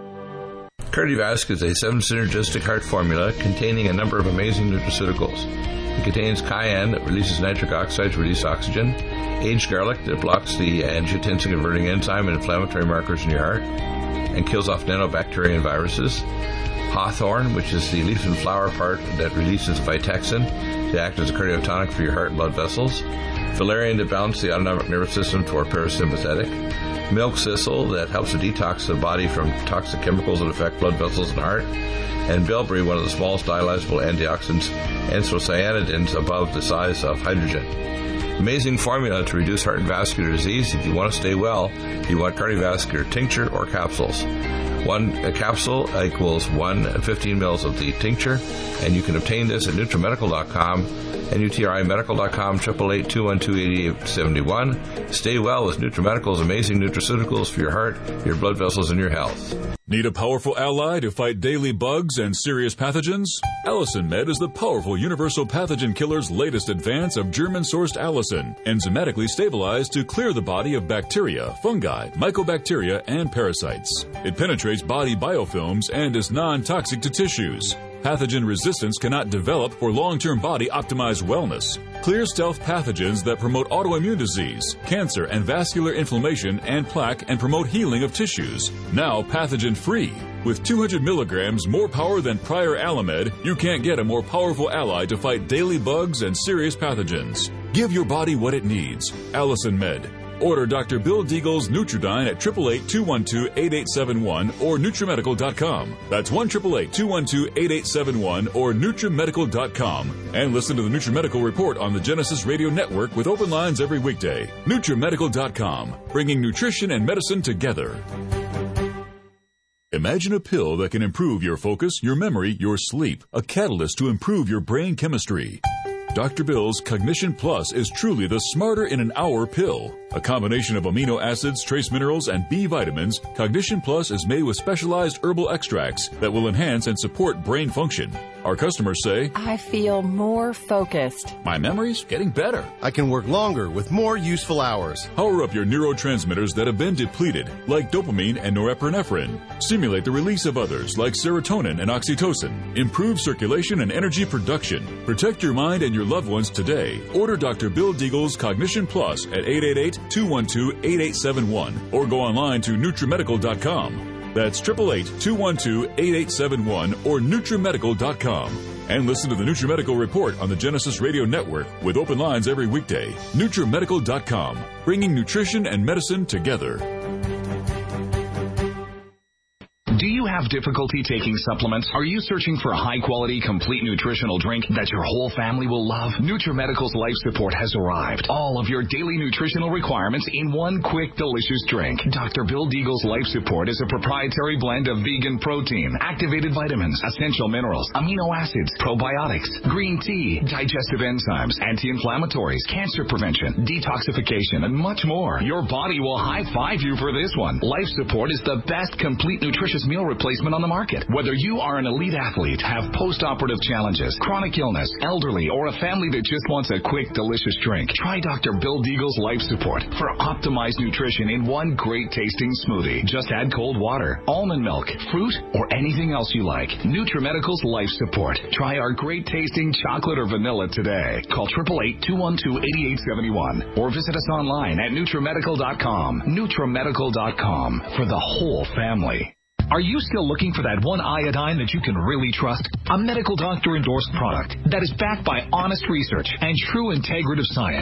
Speaker 1: Cardiovasc is a seven synergistic heart formula containing a number of amazing nutraceuticals. It contains cayenne that releases nitric oxide to release oxygen, aged garlic that blocks the angiotensin-converting enzyme and inflammatory markers in your heart and kills off nanobacteria and viruses, hawthorn, which is the leaf and flower part that releases vitexin to act as a cardiotonic for your heart and blood vessels, valerian to balance the autonomic nervous system toward parasympathetic, milk thistle that helps to detox the body from toxic chemicals that affect blood vessels and heart, and bilberry, one of the smallest dialyzable antioxidants, anthocyanidins above the size of hydrogen. Amazing formula to reduce heart and vascular disease. If you want to stay well, you want cardiovascular tincture or capsules. One a capsule equals one fifteen mils of the tincture, and you can obtain this at NutriMedical dot com, N U T R I medical dot com, eight eight eight, two one two, eight eight seven one. Stay well with NutriMedical's amazing nutraceuticals for your heart, your blood vessels, and your health.
Speaker 3: Need a powerful ally to fight daily bugs and serious pathogens? Allicin Med is the powerful universal pathogen killer's latest advance of German-sourced allicin, enzymatically stabilized to clear the body of bacteria, fungi, mycobacteria, and parasites. It penetrates body biofilms and is non-toxic to tissues. Pathogen resistance cannot develop for long-term body-optimized wellness. Clear stealth pathogens that promote autoimmune disease, cancer, and vascular inflammation and plaque and promote healing of tissues. Now pathogen-free. With two hundred milligrams more power than prior Alamed, you can't get a more powerful ally to fight daily bugs and serious pathogens. Give your body what it needs. Allicin Med. Order Doctor Bill Deagle's Nutridyne at eight eight eight, two one two, eight eight seven one or NutriMedical dot com. That's one eight eight eight, two one two, eight eight seven one or NutriMedical dot com. And listen to the NutriMedical Report on the Genesis Radio Network with open lines every weekday. NutriMedical dot com, bringing nutrition and medicine together. Imagine a pill that can improve your focus, your memory, your sleep. A catalyst to improve your brain chemistry. Doctor Bill's Cognition Plus is truly the smarter in an hour pill. A combination of amino acids, trace minerals, and B vitamins, Cognition Plus is made with specialized herbal extracts that will enhance and support brain function. Our customers say,
Speaker 4: I feel more focused.
Speaker 3: My memory's getting better.
Speaker 5: I can work longer with more useful hours.
Speaker 3: Power up your neurotransmitters that have been depleted, like dopamine and norepinephrine. Stimulate the release of others, like serotonin and oxytocin. Improve circulation and energy production. Protect your mind and your loved ones today. Order Doctor Bill Deagle's Cognition Plus at eight eight eight, two one two, eight eight seven one or go online to NutriMedical dot com. That's eight eight eight, two one two, eight eight seven one or NutriMedical dot com. And listen to the NutriMedical Report on the Genesis Radio Network with open lines every weekday. NutriMedical dot com, bringing nutrition and medicine together.
Speaker 6: Do you have difficulty taking supplements? Are you searching for a high-quality, complete nutritional drink that your whole family will love? NutriMedical's Life Support has arrived. All of your daily nutritional requirements in one quick, delicious drink. Doctor Bill Deagle's Life Support is a proprietary blend of vegan protein, activated vitamins, essential minerals, amino acids, probiotics, green tea, digestive enzymes, anti-inflammatories, cancer prevention, detoxification, and much more. Your body will high-five you for this one. Life Support is the best complete nutritious meal replacement on the market. Whether you are an elite athlete, have post-operative challenges, chronic illness, elderly, or a family that just wants a quick, delicious drink, try Doctor Bill Deagle's Life Support for optimized nutrition in one great-tasting smoothie. Just add cold water, almond milk, fruit, or anything else you like. NutriMedical's Life Support. Try our great-tasting chocolate or vanilla today. Call eight eight eight, two one two, eight eight seven one or visit us online at NutriMedical dot com. NutriMedical dot com for the whole family. Are you still looking for that one iodine that you can really trust? A medical doctor-endorsed product that is backed by honest research and true integrative science.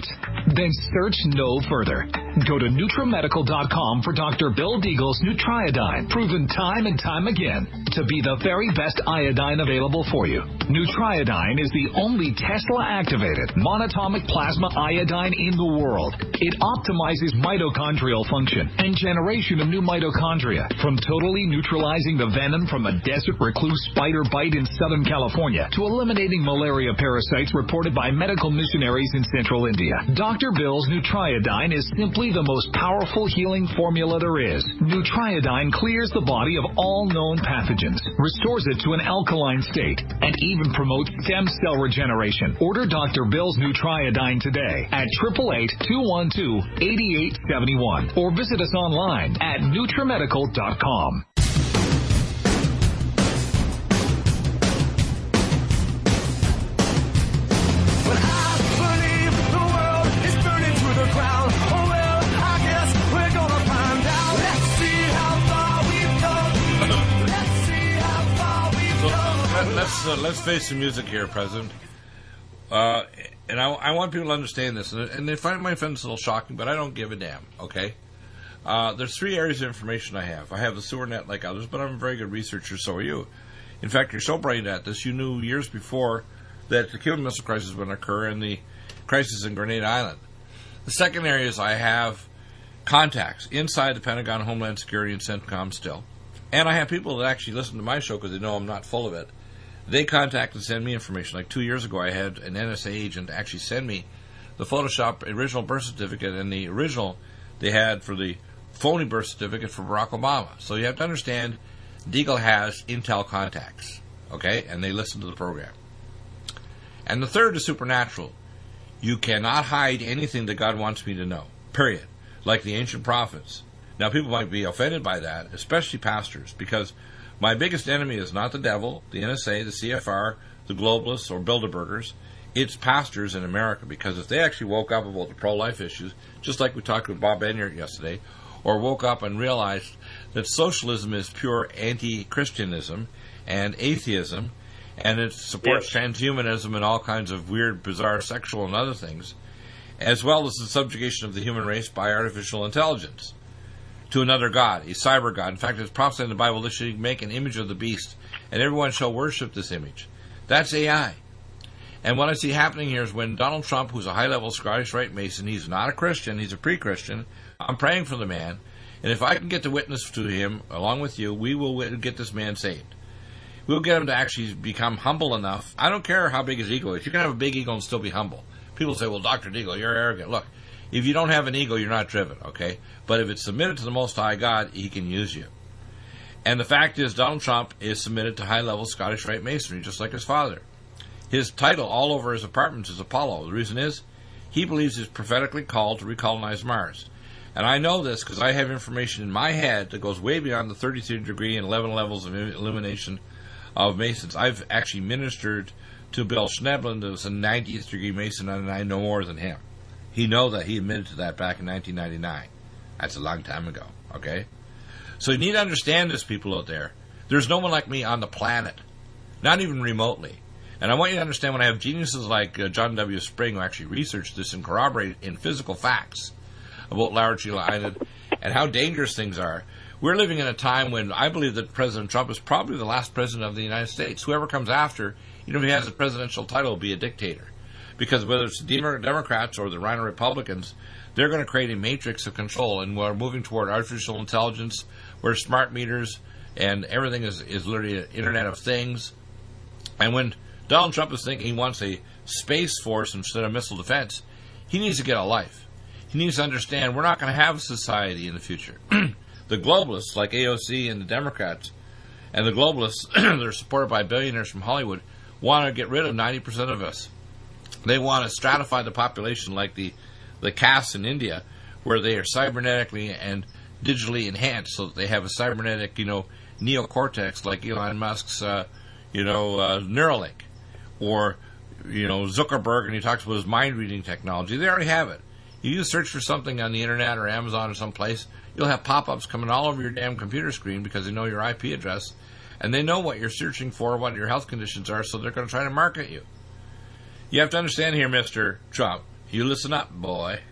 Speaker 6: Then search no further. Go to NutriMedical dot com for Doctor Bill Deagle's Nutriodine, proven time and time again to be the very best iodine available for you. Nutriodine is the only Tesla-activated monatomic plasma iodine in the world. It optimizes mitochondrial function and generation of new mitochondria, from totally neutralizing the venom from a desert recluse spider bite in Southern California to eliminating malaria parasites reported by medical missionaries in central India. Doctor Bill's Nutriodine is simply the most powerful healing formula there is. Nutriodine clears the body of all known pathogens, restores it to an alkaline state, and even promotes stem cell regeneration. Order Doctor Bill's Nutriodine today at eight eight eight, two one two, eight eight seven one or visit us online at NutriMedical dot com.
Speaker 1: Let's uh, let's face the music here, President. Uh, and I, I want people to understand this, and, and they find my friends a little shocking, but I don't give a damn. Okay, uh, there's three areas of information I have. I have the sewer net like others, but I'm a very good researcher. So are you. In fact, you're so brilliant at this. You knew years before that the Cuban Missile Crisis would occur and the crisis in Grenada Island. The second area is I have contacts inside the Pentagon, Homeland Security, and CENTCOM still, and I have people that actually listen to my show because they know I'm not full of it. They contact and send me information. Like two years ago, I had an N S A agent actually send me the Photoshop original birth certificate and the original they had for the phony birth certificate for Barack Obama. So you have to understand, Deagle has intel contacts, okay? And they listen to the program. And the third is supernatural. You cannot hide anything that God wants me to know, period. Like the ancient prophets. Now, people might be offended by that, especially pastors, because my biggest enemy is not the devil, the N S A, the C F R, the globalists, or Bilderbergers. It's pastors in America, because if they actually woke up about the pro-life issues, just like we talked with Bob Enyart yesterday, or woke up and realized that socialism is pure anti-Christianism and atheism, and it supports yes. transhumanism and all kinds of weird, bizarre sexual and other things, as well as the subjugation of the human race by artificial intelligence to another god, a cyber god. In fact, it's prophesied in the Bible that should make an image of the beast, and everyone shall worship this image. That's A I. And what I see happening here is when Donald Trump, who's a high-level Scottish Rite Mason, he's not a Christian, he's a pre-Christian. I'm praying for the man, and if I can get the witness to him, along with you, we will get this man saved. We'll get him to actually become humble enough. I don't care how big his ego is. You can have a big ego and still be humble. People say, well, Doctor Deagle, you're arrogant. Look, if you don't have an ego, you're not driven, okay? But if it's submitted to the Most High God, he can use you. And the fact is, Donald Trump is submitted to high-level Scottish Rite Masonry, just like his father. His title all over his apartments is Apollo. The reason is, he believes he's prophetically called to recolonize Mars. And I know this because I have information in my head that goes way beyond the thirty-three degree and eleven levels of illumination of Masons. I've actually ministered to Bill Schneblin, who was a ninetieth degree Mason, and I know more than him. He know that he admitted to that back in nineteen ninety-nine. That's a long time ago, okay? So you need to understand this, people out there. There's no one like me on the planet, not even remotely. And I want you to understand, when I have geniuses like uh, John W. Spring, who actually researched this and corroborate in physical facts about Large Island and how dangerous things are. We're living in a time when I believe that President Trump is probably the last president of the United States. Whoever comes after, even if he has a presidential title, will be a dictator. Because whether it's the Democrats or the Rhino Republicans, they're going to create a matrix of control, and we're moving toward artificial intelligence, where smart meters and everything is, is literally an Internet of Things. And when Donald Trump is thinking he wants a space force instead of missile defense, he needs to get a life. He needs to understand we're not going to have a society in the future. The globalists, like A O C and the Democrats, and the globalists that are supported by billionaires from Hollywood, want to get rid of ninety percent of us. They want to stratify the population like the, the castes in India, where they are cybernetically and digitally enhanced, so that they have a cybernetic, you know, neocortex like Elon Musk's, uh, you know, uh, Neuralink, or, you know, Zuckerberg, and he talks about his mind-reading technology. They already have it. You just search for something on the Internet or Amazon or someplace, you'll have pop-ups coming all over your damn computer screen because they know your I P address, and they know what you're searching for, what your health conditions are, so they're going to try to market you. You have to understand here, Mister Trump, you listen up, boy.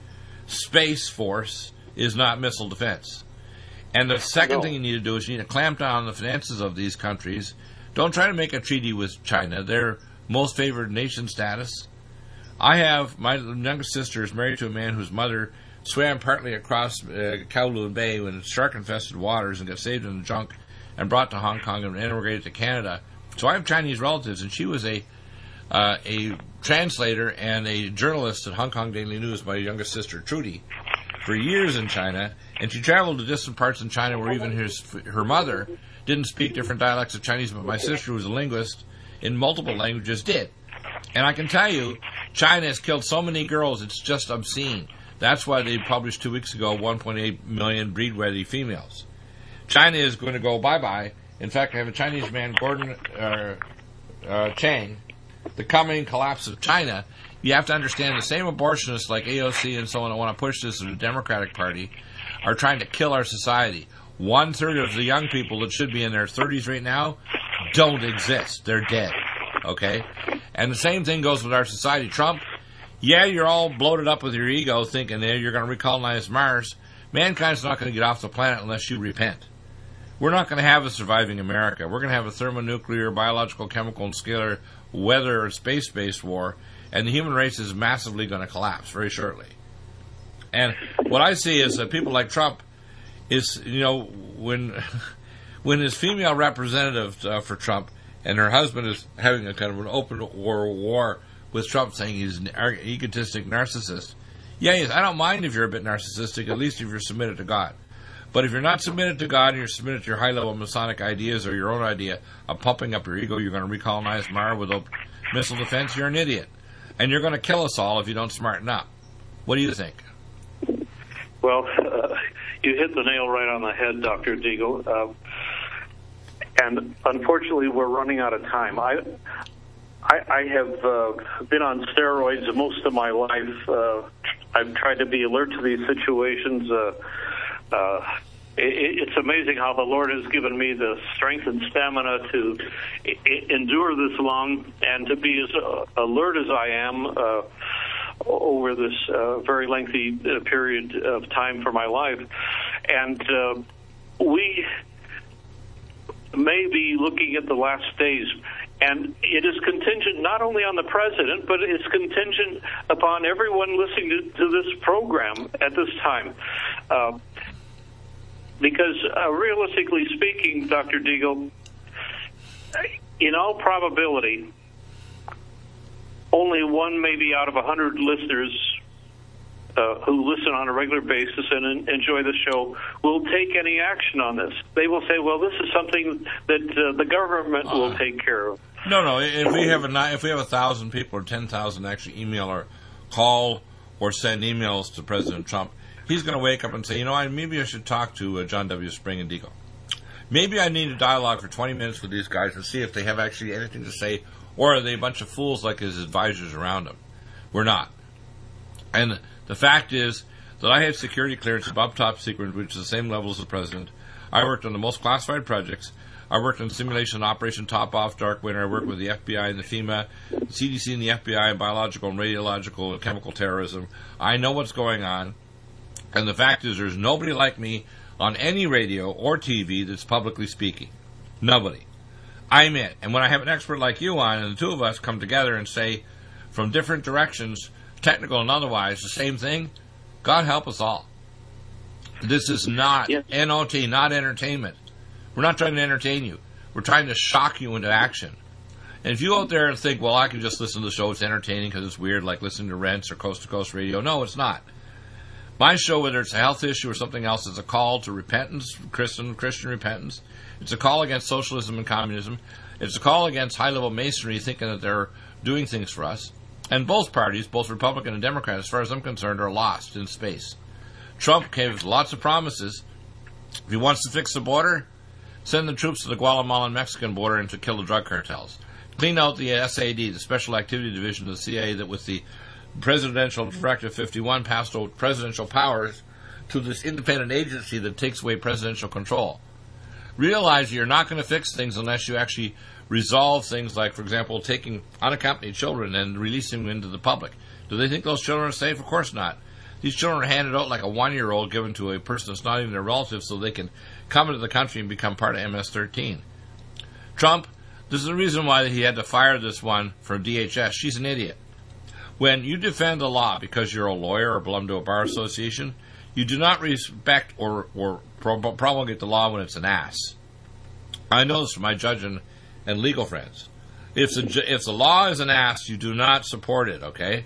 Speaker 1: Space Force is not missile defense. And the second
Speaker 2: no.
Speaker 1: thing you need to do is you need to clamp down on the finances of these countries. Don't try to make a treaty with China. They're most favored nation status. I have, my youngest sister is married to a man whose mother swam partly across uh, Kowloon Bay in shark-infested waters and got saved in the junk and brought to Hong Kong and immigrated to Canada. So I have Chinese relatives, and she was a uh, a translator and a journalist at Hong Kong Daily News, my youngest sister, Trudy, for years in China. And she traveled to distant parts in China where even his, her mother didn't speak different dialects of Chinese, but my sister, who was a linguist in multiple languages, did. And I can tell you, China has killed so many girls, it's just obscene. That's why they published two weeks ago one point eight million breed-ready females. China is going to go bye-bye. In fact, I have a Chinese man, Gordon uh, uh, Chang, The Coming Collapse of China. You have to understand the same abortionists like A O C and so on that want to push this in the Democratic Party are trying to kill our society. One-third of the young people that should be in their thirties right now don't exist. They're dead. Okay? And the same thing goes with our society. Trump, yeah, you're all bloated up with your ego thinking that you're going to recolonize Mars. Mankind's not going to get off the planet unless you repent. We're not going to have a surviving America. We're going to have a thermonuclear, biological, chemical, and scalar, weather, or space-based war, and the human race is massively going to collapse very shortly. And what I see is that people like Trump is, you know, when when his female representative uh, for Trump and her husband is having a kind of an open war war with Trump, saying he's an egotistic narcissist. Yeah, yes, I don't mind if you're a bit narcissistic, at least if you're submitted to God. But if you're not submitted to God and you're submitted to your high-level Masonic ideas or your own idea of pumping up your ego, you're going to recolonize Mars without missile defense, you're an idiot. And you're going to kill us all if you don't smarten up. What do you think?
Speaker 2: Well, uh, you hit the nail right on the head, Doctor Deagle. Uh, and unfortunately, we're running out of time. I I, I have uh, been on steroids most of my life. Uh, I've tried to be alert to these situations. Uh, uh, it, it's amazing how the Lord has given me the strength and stamina to I- endure this long and to be as uh, alert as I am uh, over this uh, very lengthy uh, period of time for my life. And uh, we may be looking at the last days. And it is contingent not only on the president, but it's contingent upon everyone listening to, to this program at this time. Uh, because uh, realistically speaking, Doctor Deagle, in all probability, only one maybe out of a hundred listeners uh, who listen on a regular basis and en- enjoy the show will take any action on this. They will say, well, this is something that uh, the government uh, will take care of.
Speaker 1: No, no. If we have a if we have a thousand people or ten thousand actually email or call or send emails to President Trump, he's going to wake up and say, you know, I, maybe I should talk to uh, John W. Spring and Deagle. Maybe I need a dialogue for twenty minutes with these guys and see if they have actually anything to say, or are they a bunch of fools like his advisors around him? We're not. And the fact is that I have security clearance above top secret, which is the same level as the president. I worked on the most classified projects. I worked on simulation Operation Top Off, Dark Winter. I worked with the F B I and the FEMA, the C D C and the F B I in biological and radiological and chemical terrorism. I know what's going on. And the fact is there's nobody like me on any radio or T V that's publicly speaking. Nobody. I'm it. And when I have an expert like you on, and the two of us come together and say from different directions, technical and otherwise, the same thing, God help us all. This is not yes. N O T, not entertainment. We're not trying to entertain you. We're trying to shock you into action. And if you out there and think, well, I can just listen to the show, it's entertaining because it's weird, like listening to Rents or Coast to Coast Radio. No, it's not. My show, whether it's a health issue or something else, is a call to repentance, Christian, Christian repentance. It's a call against socialism and communism. It's a call against high-level masonry, thinking that they're doing things for us. And both parties, both Republican and Democrat, as far as I'm concerned, are lost in space. Trump gave lots of promises. If he wants to fix the border, send the troops to the Guatemalan Mexican border and to kill the drug cartels. Clean out the S A D, the Special Activity Division of the C I A, that with the Presidential Directive fifty-one passed out presidential powers to this independent agency that takes away presidential control. Realize you're not going to fix things unless you actually resolve things like, for example, taking unaccompanied children and releasing them into the public. Do they think those children are safe? Of course not. These children are handed out like a one-year-old given to a person that's not even their relative so they can come into the country and become part of M S thirteen. Trump, this is the reason why he had to fire this one from D H S. She's an idiot. When you defend the law because you're a lawyer or belong to a bar association, you do not respect or, or promulgate the law when it's an ass. I know this from my judge and, and legal friends. If the, if the law is an ass, you do not support it, okay?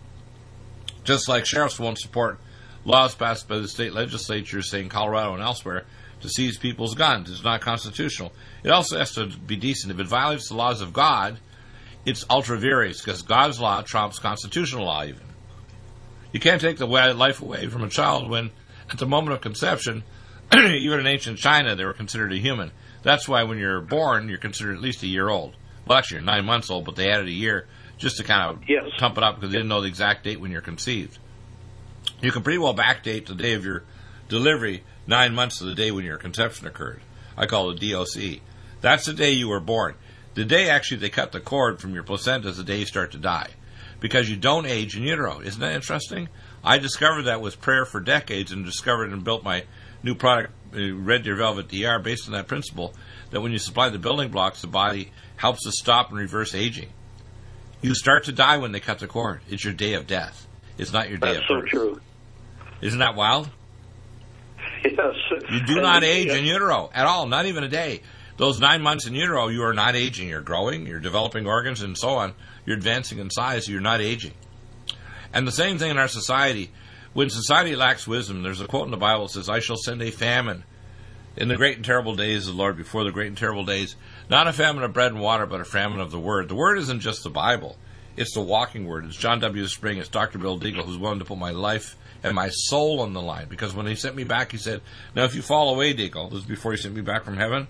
Speaker 1: Just like sheriffs won't support laws passed by the state legislature, say in Colorado and elsewhere, to seize people's guns. It's not constitutional. It also has to be decent. If it violates the laws of God, it's ultra vires, because God's law trumps constitutional law even. You can't take the life away from a child when, at the moment of conception, even in ancient China, they were considered a human. That's why when you're born, you're considered at least a year old. Well, actually, you're nine months old, but they added a year just to kind of
Speaker 2: yes.
Speaker 1: pump it up because they didn't know the exact date when you're conceived. You can pretty well backdate the day of your delivery nine months to the day when your conception occurred. I call it D O C. That's the day you were born. The day, actually, they cut the cord from your placenta is the day you start to die, because you don't age in utero. Isn't that interesting? I discovered that with prayer for decades and discovered and built my new product, Red Deer Velvet D R, based on that principle, that when you supply the building blocks, the body helps to stop and reverse aging. You start to die when they cut the cord. It's your day of death. It's not your day
Speaker 2: That's
Speaker 1: of
Speaker 2: so
Speaker 1: birth.
Speaker 2: True.
Speaker 1: Isn't that wild?
Speaker 2: Yes.
Speaker 1: You do not age in utero at all, not even a day. Those nine months in utero, you are not aging. You're growing, you're developing organs, and so on. You're advancing in size, you're not aging. And the same thing in our society. When society lacks wisdom, there's a quote in the Bible that says, I shall send a famine in the great and terrible days of the Lord, before the great and terrible days. Not a famine of bread and water, but a famine of the Word. The Word isn't just the Bible. It's the walking Word. It's John W. Spring. It's Doctor Bill Deagle, who's willing to put my life and my soul on the line. Because when he sent me back, he said, now if you fall away, Deagle, this is before he sent me back from heaven,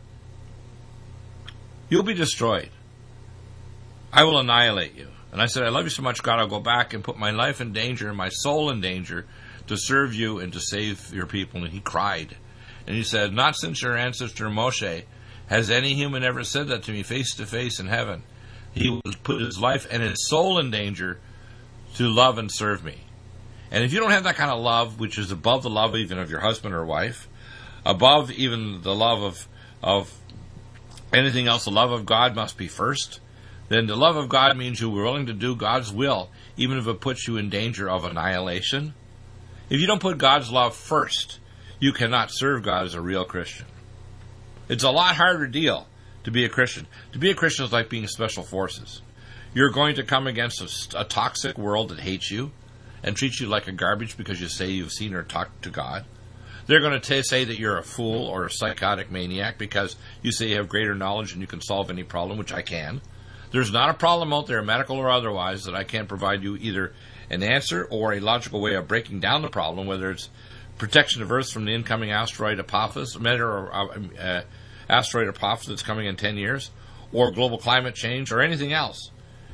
Speaker 1: you'll be destroyed. I will annihilate you. And I said, I love you so much, God, I'll go back and put my life in danger and my soul in danger to serve you and to save your people. And he cried. And he said, not since your ancestor Moshe has any human ever said that to me face to face in heaven. He would put his life and his soul in danger to love and serve me. And if you don't have that kind of love, which is above the love even of your husband or wife, above even the love of of anything else, the love of God must be first, then the love of God means you were willing to do God's will, even if it puts you in danger of annihilation. If you don't put God's love first, you cannot serve God as a real Christian. It's a lot harder deal to be a Christian. To be a Christian is like being special forces. You're going to come against a, a toxic world that hates you and treats you like a garbage because you say you've seen or talked to God. They're going to t- say that you're a fool or a psychotic maniac because you say you have greater knowledge and you can solve any problem, which I can. There's not a problem out there, medical or otherwise, that I can't provide you either an answer or a logical way of breaking down the problem, whether it's protection of Earth from the incoming asteroid Apophis, or uh, asteroid Apophis that's coming in ten years, or global climate change, or anything else.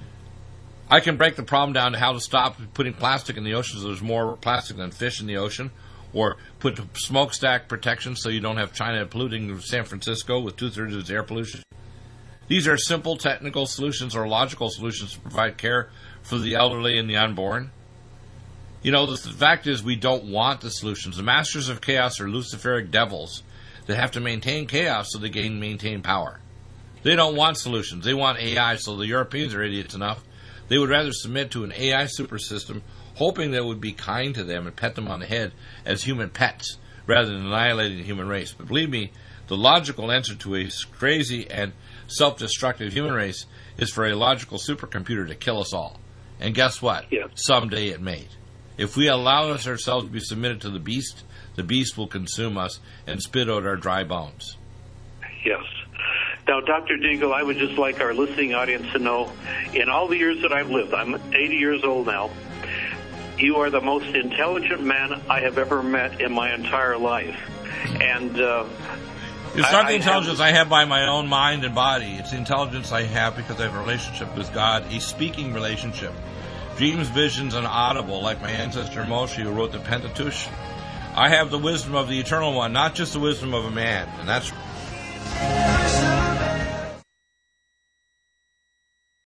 Speaker 1: I can break the problem down to how to stop putting plastic in the ocean so there's more plastic than fish in the ocean, or put smokestack protection so you don't have China polluting San Francisco with two-thirds of its air pollution. These are simple technical solutions or logical solutions to provide care for the elderly and the unborn. You know, the, the fact is we don't want the solutions. The masters of chaos are Luciferic devils that have to maintain chaos so they can maintain power. They don't want solutions. They want A I, so the Europeans are idiots enough. They would rather submit to an A I super system, hoping that it would be kind to them and pet them on the head as human pets, rather than annihilating the human race. But believe me, the logical answer to a crazy and self-destructive human race is for a logical supercomputer to kill us all. And guess what?
Speaker 2: Yeah.
Speaker 1: Someday it may. If we allow us ourselves to be submitted to the beast, the beast will consume us and spit out our dry bones.
Speaker 2: Yes. Now, Doctor Deagle, I would just like our listening audience to know, in all the years that I've lived, I'm eighty years old now, you are the most intelligent man I have ever met in my entire life. And uh,
Speaker 1: it's not
Speaker 2: I,
Speaker 1: the intelligence
Speaker 2: I have,
Speaker 1: I have by my own mind and body. It's the intelligence I have because I have a relationship with God, a speaking relationship. Dreams, visions, and audible, like my ancestor Moshe, who wrote the Pentateuch. I have the wisdom of the Eternal One, not just the wisdom of a man. And that's